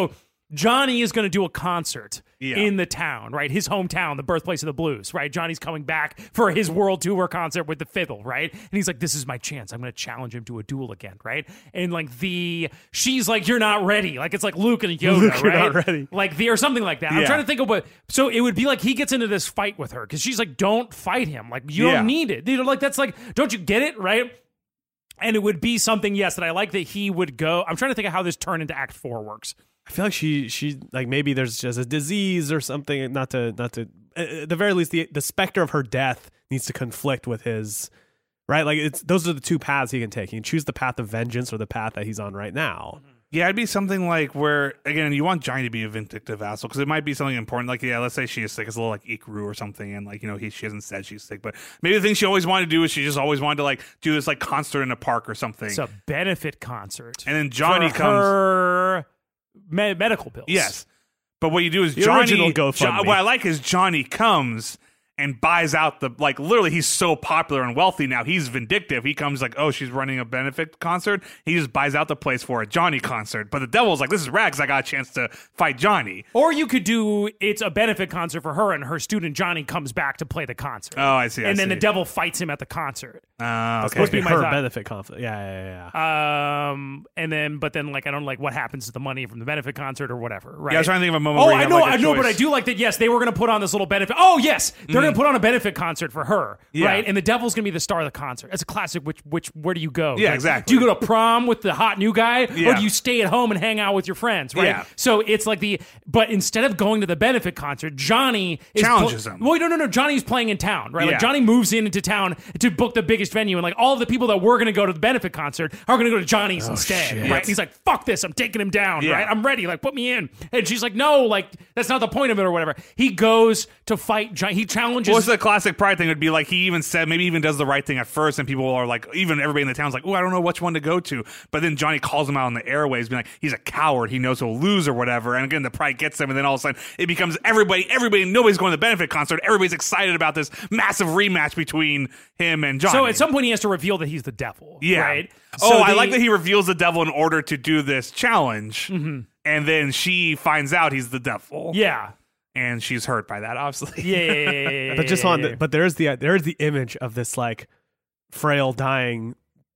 Speaker 2: Johnny is going to do a concert
Speaker 3: Yeah.
Speaker 2: in the town, right? His hometown, the birthplace of the blues, right? Johnny's coming back for his world tour concert with the fiddle, right? And he's like, this is my chance. I'm going to challenge him to a duel again, right? And like the, she's like, you're not ready. Like it's like Luke and Yoda,
Speaker 1: Luke,
Speaker 2: right?
Speaker 1: you're not ready.
Speaker 2: Like the, or something like that. I'm
Speaker 3: Yeah.
Speaker 2: trying to think of what, so it would be like he gets into this fight with her because she's like, don't fight him. Like you
Speaker 3: Yeah.
Speaker 2: don't need it. You know, like that's like, don't you get it, right? And it would be something, yes, that I like that he would go. I'm trying to think of how this turn into Act Four works.
Speaker 1: I feel like she she like maybe there's just a disease or something. Not to not to at the very least the the specter of her death needs to conflict with his right. Like it's those are the two paths he can take. He can choose the path of vengeance or the path that he's on right now.
Speaker 3: Yeah, it'd be something like where, again, you want Johnny to be a vindictive asshole because it might be something important. Like, yeah, let's say she is sick. It's a little like Ikaru or something. And, like, you know, he, she hasn't said she's sick. But maybe the thing she always wanted to do is she just always wanted to, like, do this, like, concert in a park or something.
Speaker 2: It's a benefit concert.
Speaker 3: And then Johnny
Speaker 2: for
Speaker 3: comes.
Speaker 2: her me- medical bills.
Speaker 3: Yes. But what you do is
Speaker 1: The
Speaker 3: Johnny.
Speaker 1: original GoFundMe.
Speaker 3: Jo- what I like is Johnny comes and buys out the, like, literally he's so popular and wealthy now. He's vindictive. He comes like, oh, she's running a benefit concert. He just buys out the place for a Johnny concert. But the devil's like, this is rad because I got a chance to fight Johnny.
Speaker 2: Or you could do it's a benefit concert for her, and her student Johnny comes back to play the concert.
Speaker 3: Oh, I see. I
Speaker 2: and then
Speaker 3: see.
Speaker 2: the devil fights him at the concert.
Speaker 3: Uh, okay.
Speaker 2: supposed to be my
Speaker 1: her
Speaker 2: thought.
Speaker 1: benefit conflict. Yeah, yeah, yeah.
Speaker 2: Um, and then, but then, like, I don't like what happens to the money from the benefit concert or whatever, right?
Speaker 3: Yeah, I was trying to think of a moment
Speaker 2: Oh,
Speaker 3: where you
Speaker 2: I
Speaker 3: have,
Speaker 2: know,
Speaker 3: like, a
Speaker 2: I know, but I
Speaker 3: choice.
Speaker 2: do like that. Yes, they were going to put on this little benefit. Oh, yes, they're going to put on a benefit concert for her,
Speaker 3: Yeah.
Speaker 2: right? And the devil's going to be the star of the concert. It's a classic. Which, which, where do you go?
Speaker 3: Yeah,
Speaker 2: Like,
Speaker 3: exactly.
Speaker 2: Do you go to prom with the hot new guy, or
Speaker 3: Yeah.
Speaker 2: do you stay at home and hang out with your friends, right?
Speaker 3: Yeah.
Speaker 2: So it's like the, but instead of going to the benefit concert, Johnny is
Speaker 3: Challenges
Speaker 2: pl-
Speaker 3: him.
Speaker 2: Well, no, no, no. Johnny's playing in town, right?
Speaker 3: Yeah.
Speaker 2: Like Johnny moves in into town to book the biggest venue, and like all of the people that were going to go to the benefit concert are going to go to Johnny's instead,
Speaker 1: shit.
Speaker 2: right? And he's like, "Fuck this! I'm taking him down,
Speaker 3: Yeah.
Speaker 2: right? I'm ready. Like, put me in." And she's like, "No, like that's not the point of it, or whatever." He goes to fight. Johnny. He challenges.
Speaker 3: Well, it's the classic Pride thing. Would be like he even said maybe even does the right thing at first, and people are like, even everybody in the town's like, oh, I don't know which one to go to. But then Johnny calls him out on the airways, being like, he's a coward. He knows he'll lose or whatever. And again, the Pride gets him, and then all of a sudden it becomes everybody, everybody, nobody's going to the benefit concert. Everybody's excited about this massive rematch between him and Johnny.
Speaker 2: so at some point he has to reveal that he's the devil,
Speaker 3: yeah.
Speaker 2: right?
Speaker 3: Oh,
Speaker 2: So
Speaker 3: I
Speaker 2: the-
Speaker 3: like that he reveals the devil in order to do this challenge,
Speaker 2: Mm-hmm.
Speaker 3: and then she finds out he's the devil.
Speaker 2: Yeah.
Speaker 3: And she's hurt by that, obviously.
Speaker 2: Yeah, yeah, yeah, yeah, yeah,
Speaker 1: But just
Speaker 2: yeah,
Speaker 1: on,
Speaker 2: yeah.
Speaker 1: the, but there's the there's the image of this like frail, dying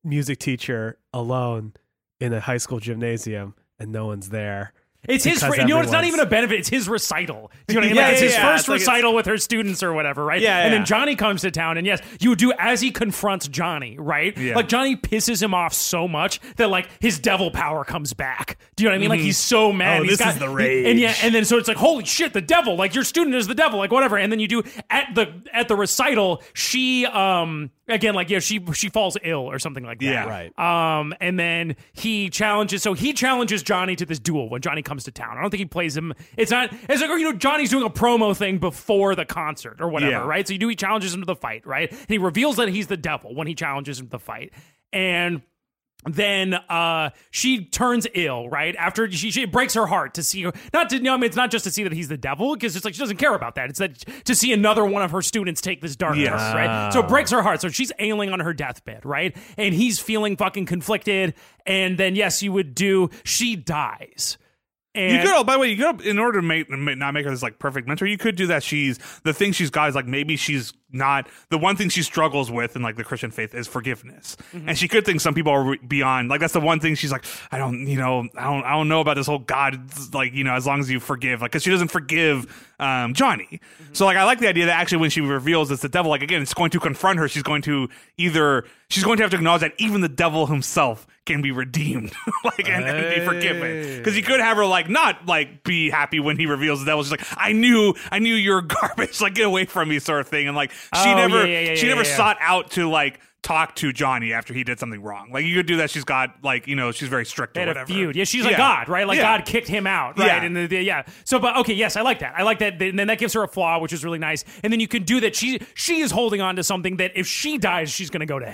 Speaker 1: music teacher alone in a high school gymnasium, and no one's there.
Speaker 2: It's his,
Speaker 1: Because
Speaker 2: you know, it's not
Speaker 1: everyone's-
Speaker 2: even a benefit. It's his recital. Do you know what I mean?
Speaker 1: Yeah,
Speaker 2: Like, it's
Speaker 1: yeah,
Speaker 2: his
Speaker 1: yeah.
Speaker 2: first
Speaker 1: It's like
Speaker 2: recital with her students or whatever, right?
Speaker 1: Yeah,
Speaker 2: And
Speaker 1: yeah.
Speaker 2: then Johnny comes to town, and yes, you do as he confronts Johnny, right?
Speaker 3: Yeah.
Speaker 2: Like Johnny pisses him off so much that like his devil power comes back. Do you know what I mean? Like he's so mad.
Speaker 1: Oh,
Speaker 2: He's
Speaker 1: this
Speaker 2: got-
Speaker 1: is the rage.
Speaker 2: And yeah, and then so it's like, holy shit, the devil! Like your student is the devil, like whatever. And then you do at the at the recital, she um again like yeah she she falls ill or something like that.
Speaker 3: Yeah.
Speaker 1: Right.
Speaker 2: Um, and then he challenges. So he challenges Johnny to this duel when Johnny comes to town. I don't think he plays him. It's not. It's like, you know, Johnny's doing a promo thing before the concert or whatever,
Speaker 3: Yeah.
Speaker 2: right? So you do. He challenges him to the fight, right? And he reveals that he's the devil when he challenges him to the fight, and then uh, she turns ill, right? After she, she it breaks her heart to see, not to, you know, I mean, it's not just to see that he's the devil, because it's like she doesn't care about that. It's that to see another one of her students take this darkness,
Speaker 3: Yes.
Speaker 2: right? So it breaks her heart. So she's ailing on her deathbed, right? And he's feeling fucking conflicted. And then, yes, you would do, she dies. And
Speaker 3: You could, oh, by the way, you could, in order to make not make her this like perfect mentor, you could do that. She's the thing she's got is like maybe she's not the one thing she struggles with in like the Christian faith is forgiveness,
Speaker 2: Mm-hmm.
Speaker 3: and she could think some people are beyond. Like that's the one thing she's like, I don't, you know, I don't, I don't know about this whole God, like you know, as long as you forgive, like because she doesn't forgive um, Johnny.
Speaker 2: Mm-hmm.
Speaker 3: So like I like the idea that actually when she reveals it's the devil, like again, it's going to confront her. She's going to either she's going to have to acknowledge that even the devil himself can be redeemed, like and, and be forgiven. Because you could have her like not like be happy when he reveals the devil. She's like, I knew, I knew you're garbage. Like get away from me, sort of thing. And like she
Speaker 2: Oh,
Speaker 3: never,
Speaker 2: yeah, yeah, yeah,
Speaker 3: she
Speaker 2: yeah,
Speaker 3: never
Speaker 2: yeah.
Speaker 3: sought out to like talk to Johnny after he did something wrong. Like you could do that. She's got like you know she's very strict
Speaker 2: They
Speaker 3: or
Speaker 2: had a
Speaker 3: whatever.
Speaker 2: feud. Yeah, she's like
Speaker 3: Yeah.
Speaker 2: God, right? Like
Speaker 3: Yeah.
Speaker 2: God kicked him out, right?
Speaker 3: Yeah.
Speaker 2: And the, the, yeah. So, but okay, yes, I like that. I like that. And then that gives her a flaw, which is really nice. And then you can do that. She she is holding on to something that if she dies, she's going to go to hell.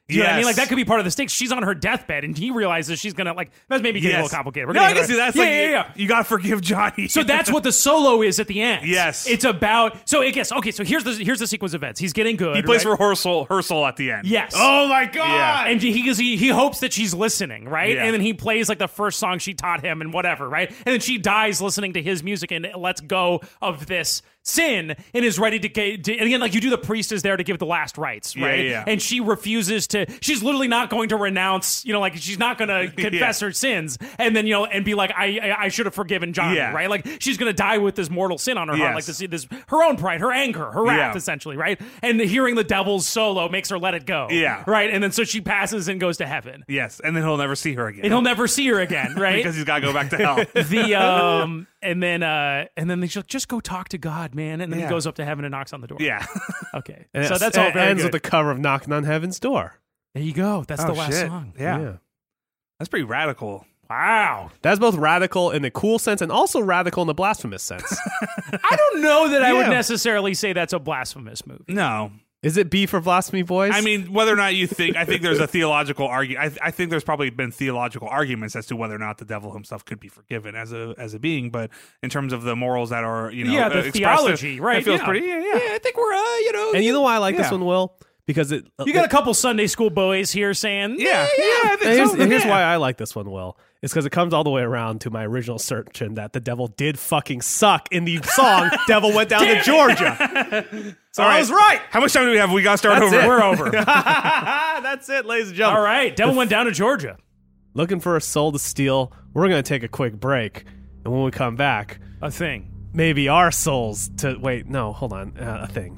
Speaker 2: Do you know what I mean?
Speaker 3: Yes.
Speaker 2: Like that could be part of the stakes. She's on her deathbed, and he realizes she's gonna like. That's maybe getting
Speaker 3: Yes.
Speaker 2: a little complicated. We're
Speaker 3: No, I
Speaker 2: getting
Speaker 3: can see that's
Speaker 2: yeah,
Speaker 3: like
Speaker 2: yeah, yeah.
Speaker 3: you got to forgive Johnny.
Speaker 2: So that's what the solo is at the end.
Speaker 3: Yes.
Speaker 2: it's about. So I guess okay. So here's the here's the sequence of events. He's getting good.
Speaker 3: he plays
Speaker 2: right?
Speaker 3: rehearsal rehearsal at the end.
Speaker 2: Yes.
Speaker 1: Oh my god!
Speaker 3: Yeah.
Speaker 2: And he, he he hopes that she's listening, right?
Speaker 3: Yeah.
Speaker 2: And then he plays like the first song she taught him and whatever, right? And then she dies listening to his music and lets go of this sin and is ready to get. To, and again, like you do, the priest is there to give the last rites,
Speaker 3: Yeah,
Speaker 2: right?
Speaker 3: yeah.
Speaker 2: And she refuses to. She's literally not going to renounce. You know, like she's not going to confess
Speaker 3: Yeah.
Speaker 2: her sins and then you know and be like, I I, I should have forgiven Johnny,
Speaker 3: Yeah.
Speaker 2: right? Like she's going to die with this mortal sin on her heart,
Speaker 3: Yes.
Speaker 2: like this this her own pride, her anger, her wrath,
Speaker 3: Yeah.
Speaker 2: essentially, right? And hearing the devil's solo makes her let it go,
Speaker 3: Yeah.
Speaker 2: right? And then so she passes and goes to heaven.
Speaker 3: Yes, and then he'll never see her again.
Speaker 2: And he'll never see her again, right?
Speaker 3: because he's got to go back to hell.
Speaker 2: the um and then uh and then they just just go talk to God, man, and then
Speaker 3: Yeah.
Speaker 2: he goes up to heaven and knocks on the door.
Speaker 3: yeah.
Speaker 2: Okay.
Speaker 1: And
Speaker 2: so
Speaker 1: it-
Speaker 2: that's all
Speaker 1: it
Speaker 2: very
Speaker 1: ends
Speaker 2: good.
Speaker 1: with the cover of "Knocking on Heaven's Door."
Speaker 2: There you go. That's
Speaker 3: Oh,
Speaker 2: the last
Speaker 3: shit.
Speaker 2: song.
Speaker 3: Yeah. That's pretty radical.
Speaker 2: Wow.
Speaker 1: That's both radical in the cool sense and also radical in the blasphemous sense.
Speaker 2: I don't know that I would
Speaker 3: Yeah.
Speaker 2: necessarily say that's a blasphemous movie.
Speaker 3: No.
Speaker 1: Is it B for blasphemy, boys?
Speaker 3: I mean, whether or not you think, I think there's a theological argument. I, I think there's probably been theological arguments as to whether or not the devil himself could be forgiven as a as a being. But in terms of the morals that are, you know,
Speaker 2: Yeah, the
Speaker 3: uh, expressed,
Speaker 2: theology, right,
Speaker 3: It feels
Speaker 2: yeah.
Speaker 3: pretty. Yeah, yeah.
Speaker 2: I think we're uh, you know,
Speaker 1: and you know why I like this
Speaker 3: yeah.
Speaker 1: one, Will? Because it
Speaker 2: you got a couple Sunday school boys here saying,
Speaker 3: Yeah, yeah, I think
Speaker 1: And here's,
Speaker 3: so.
Speaker 1: and here's
Speaker 3: Yeah.
Speaker 1: why I like this one, Will. It's because it comes all the way around to my original assertion that the devil did fucking suck in the song "Devil Went Down to Georgia." So
Speaker 3: All
Speaker 1: I
Speaker 3: right.
Speaker 1: was right.
Speaker 3: How much time do we have? We got to start
Speaker 1: That's
Speaker 3: over.
Speaker 1: it.
Speaker 2: we're over.
Speaker 1: That's it, ladies and
Speaker 2: All
Speaker 1: gentlemen.
Speaker 2: right. Devil went down to Georgia.
Speaker 1: Looking for a soul to steal. We're going to take a quick break. And when we come back,
Speaker 2: A thing.
Speaker 1: maybe our souls to. Wait, no, hold on. Uh, a thing.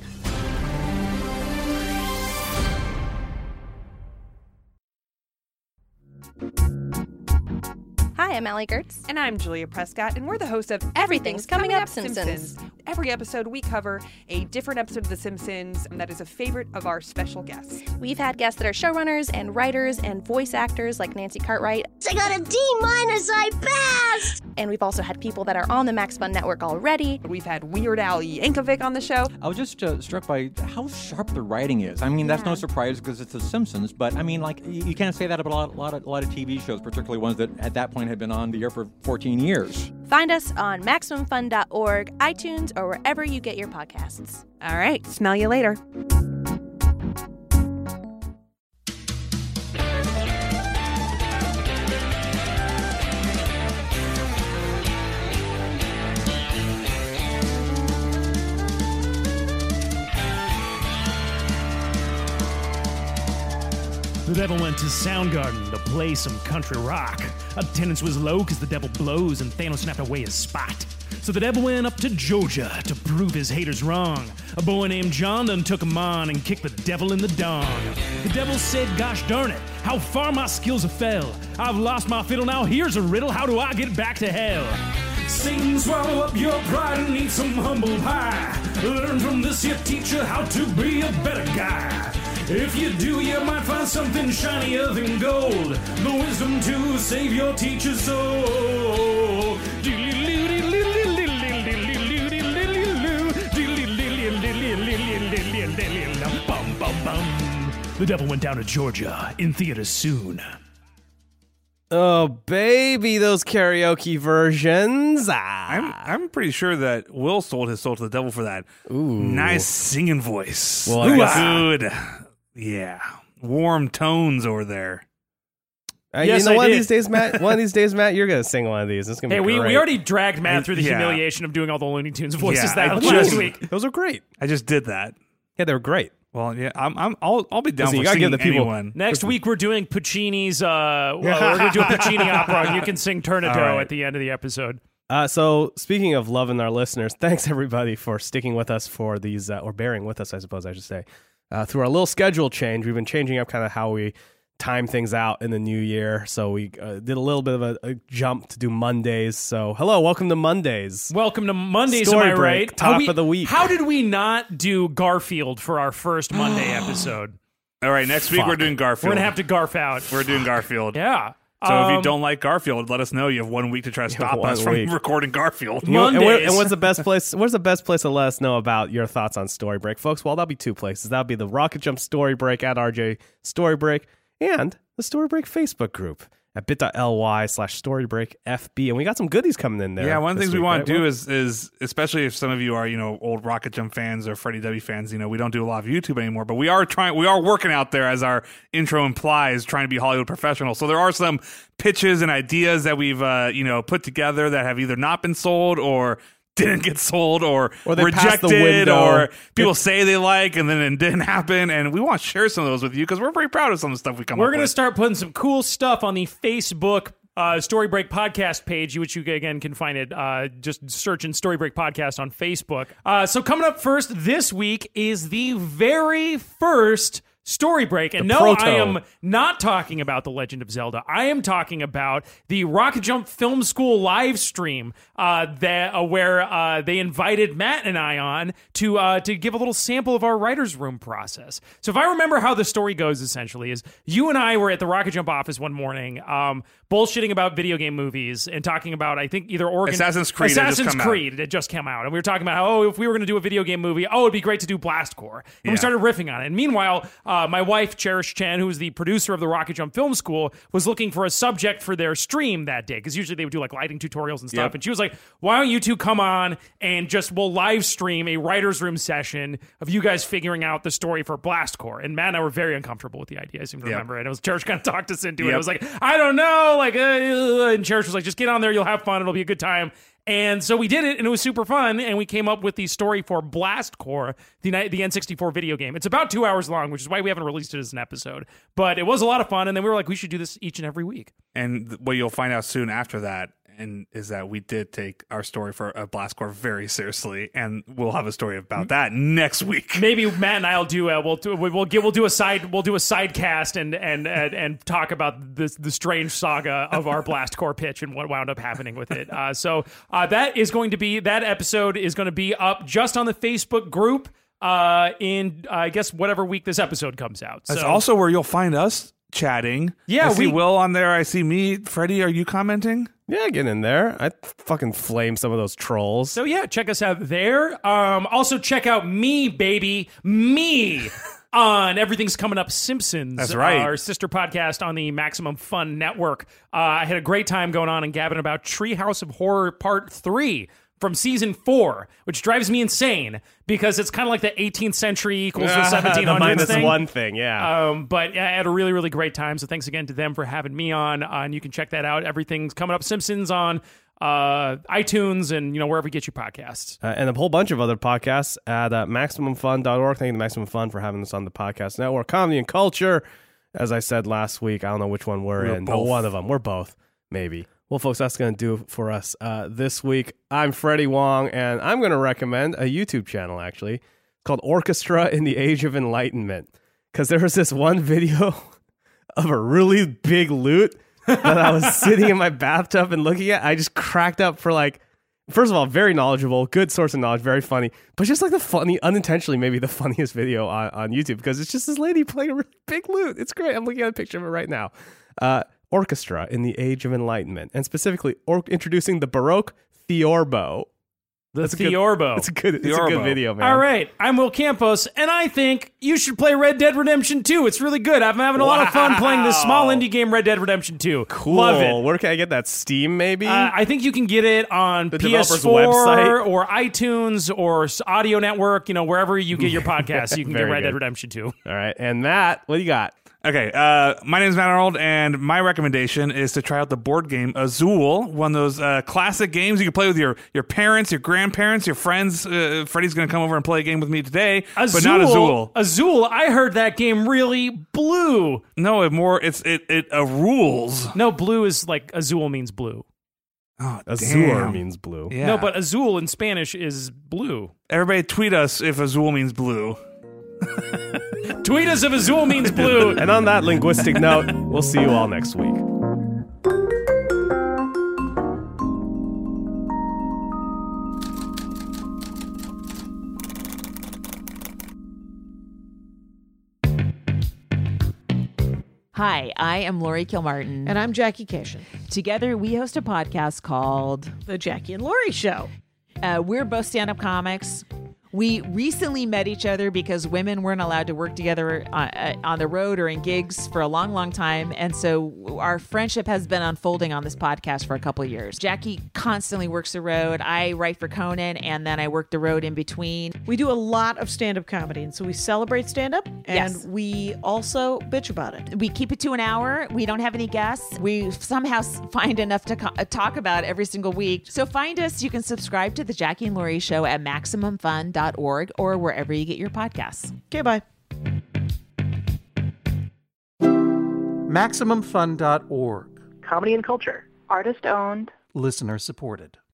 Speaker 4: Hi, I'm Allie Gertz.
Speaker 5: And I'm Julia Prescott, and we're the hosts of
Speaker 4: Everything's Coming Up Simpsons.
Speaker 5: Every episode, we cover a different episode of The Simpsons that is a favorite of our special guests.
Speaker 4: We've had guests that are showrunners and writers and voice actors like Nancy Cartwright.
Speaker 6: I got a D minus, I passed!
Speaker 4: And we've also had people that are on the Max Fun Network already.
Speaker 5: We've had Weird Al Yankovic on the show.
Speaker 7: I was just uh, struck by how sharp the writing is. I mean, that's no surprise because it's The Simpsons, but I mean, like, you, you can't say that about a lot, lot, of, lot of T V shows, particularly ones that at that point had been on the air for fourteen years.
Speaker 4: Find us on Maximum Fun dot org, iTunes, or wherever you get your podcasts.
Speaker 5: All right, smell you later.
Speaker 2: The devil went to Soundgarden to play some country rock. Attendance was low because the devil blows and Thanos snapped away his spot. So the devil went up to Georgia to prove his haters wrong. A boy named John done took him on and kicked the devil in the dong. The devil said, gosh darn it, how far my skills have fell. I've lost my fiddle, now here's a riddle, how do I get back to hell? Satan, swallow up your pride and eat some humble pie. Learn from this here teacher how to be a better guy. If you do, you might find something shinier than gold. The wisdom to save your teacher's soul. The devil went down to Georgia, in theaters soon.
Speaker 1: Oh, baby, those karaoke versions. Ah.
Speaker 3: I'm I'm pretty sure that Will sold his soul to the devil for that nice singing voice.
Speaker 1: Well, I guess-
Speaker 3: good. Yeah. Warm tones over there.
Speaker 1: Uh,
Speaker 2: Yes,
Speaker 1: you know,
Speaker 2: I
Speaker 1: one
Speaker 2: did.
Speaker 1: of these days, Matt. One of these days, Matt, you're gonna sing one of these. It's gonna
Speaker 2: Hey,
Speaker 1: be
Speaker 2: we,
Speaker 1: great.
Speaker 2: we already dragged Matt through the
Speaker 3: Yeah.
Speaker 2: humiliation of doing all the Looney Tunes voices
Speaker 3: Yeah, I
Speaker 2: that
Speaker 3: just-
Speaker 2: last week.
Speaker 1: Those are great.
Speaker 3: I just did that.
Speaker 1: Yeah, they were great.
Speaker 3: Well, yeah, I'm I'm I'll I'll be down
Speaker 1: Listen,
Speaker 3: for
Speaker 1: you gotta
Speaker 3: singing
Speaker 1: give the people-
Speaker 3: anyone.
Speaker 2: Next week we're doing Puccini's. Uh, well, we're gonna do a Puccini opera, and you can sing Turnido
Speaker 3: All right.
Speaker 2: at the end of the episode.
Speaker 1: Uh, so, speaking of loving our listeners, thanks everybody for sticking with us for these, uh, or bearing with us, I suppose I should say, uh, through our little schedule change. We've been changing up kind of how we time things out in the new year. So we uh, did a little bit of a, a jump to do Mondays. So, hello, welcome to Mondays.
Speaker 2: Welcome to Mondays,
Speaker 1: Story
Speaker 2: am I
Speaker 1: break,
Speaker 2: right?
Speaker 1: top
Speaker 2: How we-
Speaker 1: of the week.
Speaker 2: How did we not do Garfield for our first Monday episode?
Speaker 3: All right, next week
Speaker 1: Fuck.
Speaker 3: we're doing
Speaker 2: We're
Speaker 3: Garfield.
Speaker 2: gonna have to Garf out.
Speaker 3: We're doing Garfield.
Speaker 2: Yeah.
Speaker 3: So if you
Speaker 2: Um,
Speaker 3: don't like Garfield, let us know. You have one week to try to stop
Speaker 1: one
Speaker 3: us from
Speaker 1: week.
Speaker 3: recording Garfield.
Speaker 1: You know, and, where,
Speaker 2: Mondays.
Speaker 1: and what's the best place? Where's the best place to let us know about your thoughts on Story Break, folks? Well, that'll be two places. That'll be the Rocket Jump Story Break at R J Story Break and the Story Break Facebook group at bit.ly slash storybreakfb. And we got some goodies coming in there.
Speaker 3: Yeah, one of the
Speaker 1: this
Speaker 3: things we
Speaker 1: week,
Speaker 3: want
Speaker 1: right?
Speaker 3: to do
Speaker 1: Well,
Speaker 3: is, is, especially if some of you are, you know, old Rocket Jump fans or Freddie W fans, you know, we don't do a lot of YouTube anymore, but we are trying, we are working out there, as our intro implies, trying to be Hollywood professionals. So there are some pitches and ideas that we've, uh, you know, put together that have either not been sold or didn't get sold or,
Speaker 1: Or they passed the
Speaker 3: rejected
Speaker 1: window.
Speaker 3: or people say they like and then it didn't happen. And we want to share some of those with you because we're pretty proud of some of the stuff we come
Speaker 2: We're
Speaker 3: up
Speaker 2: going to
Speaker 3: with.
Speaker 2: start putting some cool stuff on the Facebook uh, Story Break podcast page, which you again can find it. Uh, just search in Story Break podcast on Facebook. Uh, so coming up first this week is the very first Story Break. And
Speaker 1: The
Speaker 2: no,
Speaker 1: proto.
Speaker 2: I am not talking about The Legend of Zelda. I am talking about the Rocket Jump Film School live stream uh, that uh, where uh, they invited Matt and I on to uh, to give a little sample of our writer's room process. So if I remember how the story goes, essentially, is you and I were at the Rocket Jump office one morning, um, bullshitting about video game movies and talking about, I think, either Oregon...
Speaker 3: Assassin's Creed had just
Speaker 2: Assassin's
Speaker 3: come out.
Speaker 2: Creed. It just came out. And we were talking about how, oh, if we were going to do a video game movie, oh, it'd be great to do Blast Corps. And
Speaker 3: Yeah.
Speaker 2: we started riffing on it. And meanwhile, uh, my wife, Cherish Chen, who is the producer of the Rocket Jump Film School, was looking for a subject for their stream that day. Because usually they would do like lighting tutorials and stuff.
Speaker 3: Yep.
Speaker 2: And she was like, why don't you two come on and just, we'll live stream a writer's room session of you guys figuring out the story for Blast Corps. And Matt and I were very uncomfortable with the idea. I seem to
Speaker 3: Yep.
Speaker 2: remember it. It was Cherish kind of talked us into it.
Speaker 3: Yep.
Speaker 2: I was like, I don't know. Like, uh, and Cherish was like, just get on there. You'll have fun. It'll be a good time. And so we did it, and it was super fun, and we came up with the story for Blast Corps, the ni- the N sixty-four video game. It's about two hours long, which is why we haven't released it as an episode. But it was a lot of fun, and then we were like, we should do this each and every week.
Speaker 3: And th- what you'll find out soon after that and is that we did take our story for a Blast Corps very seriously, and we'll have a story about that next week.
Speaker 2: Maybe Matt and I'll do a we'll do we'll get we'll do a side we'll do a side cast and and and, and talk about this the strange saga of our Blast Corps pitch and what wound up happening with it. Uh, so uh, that is going to be that episode is going to be up just on the Facebook group uh, in uh, I guess whatever week this episode comes out.
Speaker 3: That's
Speaker 2: so,
Speaker 3: also where you'll find us chatting.
Speaker 2: Yeah,
Speaker 3: I see
Speaker 2: we-
Speaker 3: Will on there. I see me. Freddie, are you commenting?
Speaker 1: Yeah, get in there. I fucking flame some of those trolls.
Speaker 2: So yeah, check us out there. Um, also check out me, baby, me. On Everything's Coming Up Simpsons.
Speaker 3: That's right.
Speaker 2: Uh, our sister podcast on the Maximum Fun Network. Uh, I had a great time going on and gabbing about Treehouse of Horror Part three from Season four, which drives me insane because it's kind of like the eighteenth century equals the seventeen
Speaker 1: the
Speaker 2: hundreds
Speaker 1: minus
Speaker 2: thing.
Speaker 1: one thing, yeah.
Speaker 2: Um, but yeah, I had a really, really great time. So thanks again to them for having me on. Uh, and you can check that out. Everything's Coming Up Simpsons on uh, iTunes and you know wherever you get your podcasts.
Speaker 1: Uh, and a whole bunch of other podcasts at uh, maximum fun dot org. Thank you to Maximum Fun for having us on the podcast network. Comedy and Culture, as I said last week, I don't know which one we're,
Speaker 3: We're
Speaker 1: in, but
Speaker 3: both.
Speaker 1: one of them. We're both, maybe. Well, folks, that's going to do it for us uh, this week. I'm Freddie Wong, and I'm going to recommend a YouTube channel, actually, called Orchestra in the Age of Enlightenment, because there was this one video of a really big lute that I was sitting in my bathtub and looking at. I just cracked up for like, first of all, very knowledgeable, good source of knowledge, very funny, but just like the funny, unintentionally, maybe the funniest video on, on YouTube because it's just this lady playing a really big lute. It's great. I'm looking at a picture of it right now. Uh, Orchestra in the Age of Enlightenment, and specifically or- introducing the Baroque Theorbo.
Speaker 2: The
Speaker 1: That's a good-
Speaker 2: Theorbo.
Speaker 1: It's a good, it's a
Speaker 3: Theorbo.
Speaker 1: good video, man.
Speaker 2: All right, I'm Will Campos, and I think you should play Red Dead Redemption two. It's really good. I'm having a lot of fun playing this small indie game, Red Dead Redemption two.
Speaker 1: Cool.
Speaker 2: Love it.
Speaker 1: Where can I get that? Steam, maybe?
Speaker 2: Uh, I think you can get it on
Speaker 1: The
Speaker 2: P S
Speaker 1: developer's
Speaker 2: four
Speaker 1: website?
Speaker 2: or iTunes or S- Audio Network, you know, wherever you get your podcasts, you can get
Speaker 1: Very
Speaker 2: Red Dead
Speaker 1: good.
Speaker 2: Redemption two.
Speaker 1: All right. And Matt, what do you got?
Speaker 3: Okay, uh, my name is Matt Arnold, and my recommendation is to try out the board game Azul, one of those uh, classic games you can play with your, your parents, your grandparents, your friends. Uh, Freddie's going to come over and play a game with me today, but not Azul.
Speaker 2: Azul, I heard that game really blew.
Speaker 3: No, it more it's it it uh, rules.
Speaker 2: No, blue is like Azul means blue.
Speaker 3: Oh,
Speaker 1: Azure
Speaker 3: damn.
Speaker 1: means blue.
Speaker 3: Yeah.
Speaker 2: No, but Azul in Spanish is blue.
Speaker 3: Everybody tweet us if Azul means blue.
Speaker 2: Tweet us if Azul means blue.
Speaker 1: And on that linguistic note, we'll see you all next week.
Speaker 8: Hi, I am Lori Kilmartin.
Speaker 9: And I'm Jackie Cation.
Speaker 8: Together, we host a podcast called
Speaker 9: The Jackie and Lori Show.
Speaker 8: Uh, we're both stand-up comics. We recently met each other because women weren't allowed to work together uh, on the road or in gigs for a long, long time. And so our friendship has been unfolding on this podcast for a couple of years. Jackie constantly works the road. I write for Conan, and then I work the road in between.
Speaker 9: We do a lot of stand-up comedy, and so we celebrate stand-up, and
Speaker 8: Yes.
Speaker 9: we also bitch about it.
Speaker 8: We keep it to an hour. We don't have any guests. We somehow s- find enough to co- talk about every single week. So find us. You can subscribe to The Jackie and Lori Show at Maximum Fun dot org or wherever you get your podcasts.
Speaker 9: Okay, bye.
Speaker 10: Maximum Fun dot org.
Speaker 11: Comedy and culture. Artist owned.
Speaker 10: Listener supported.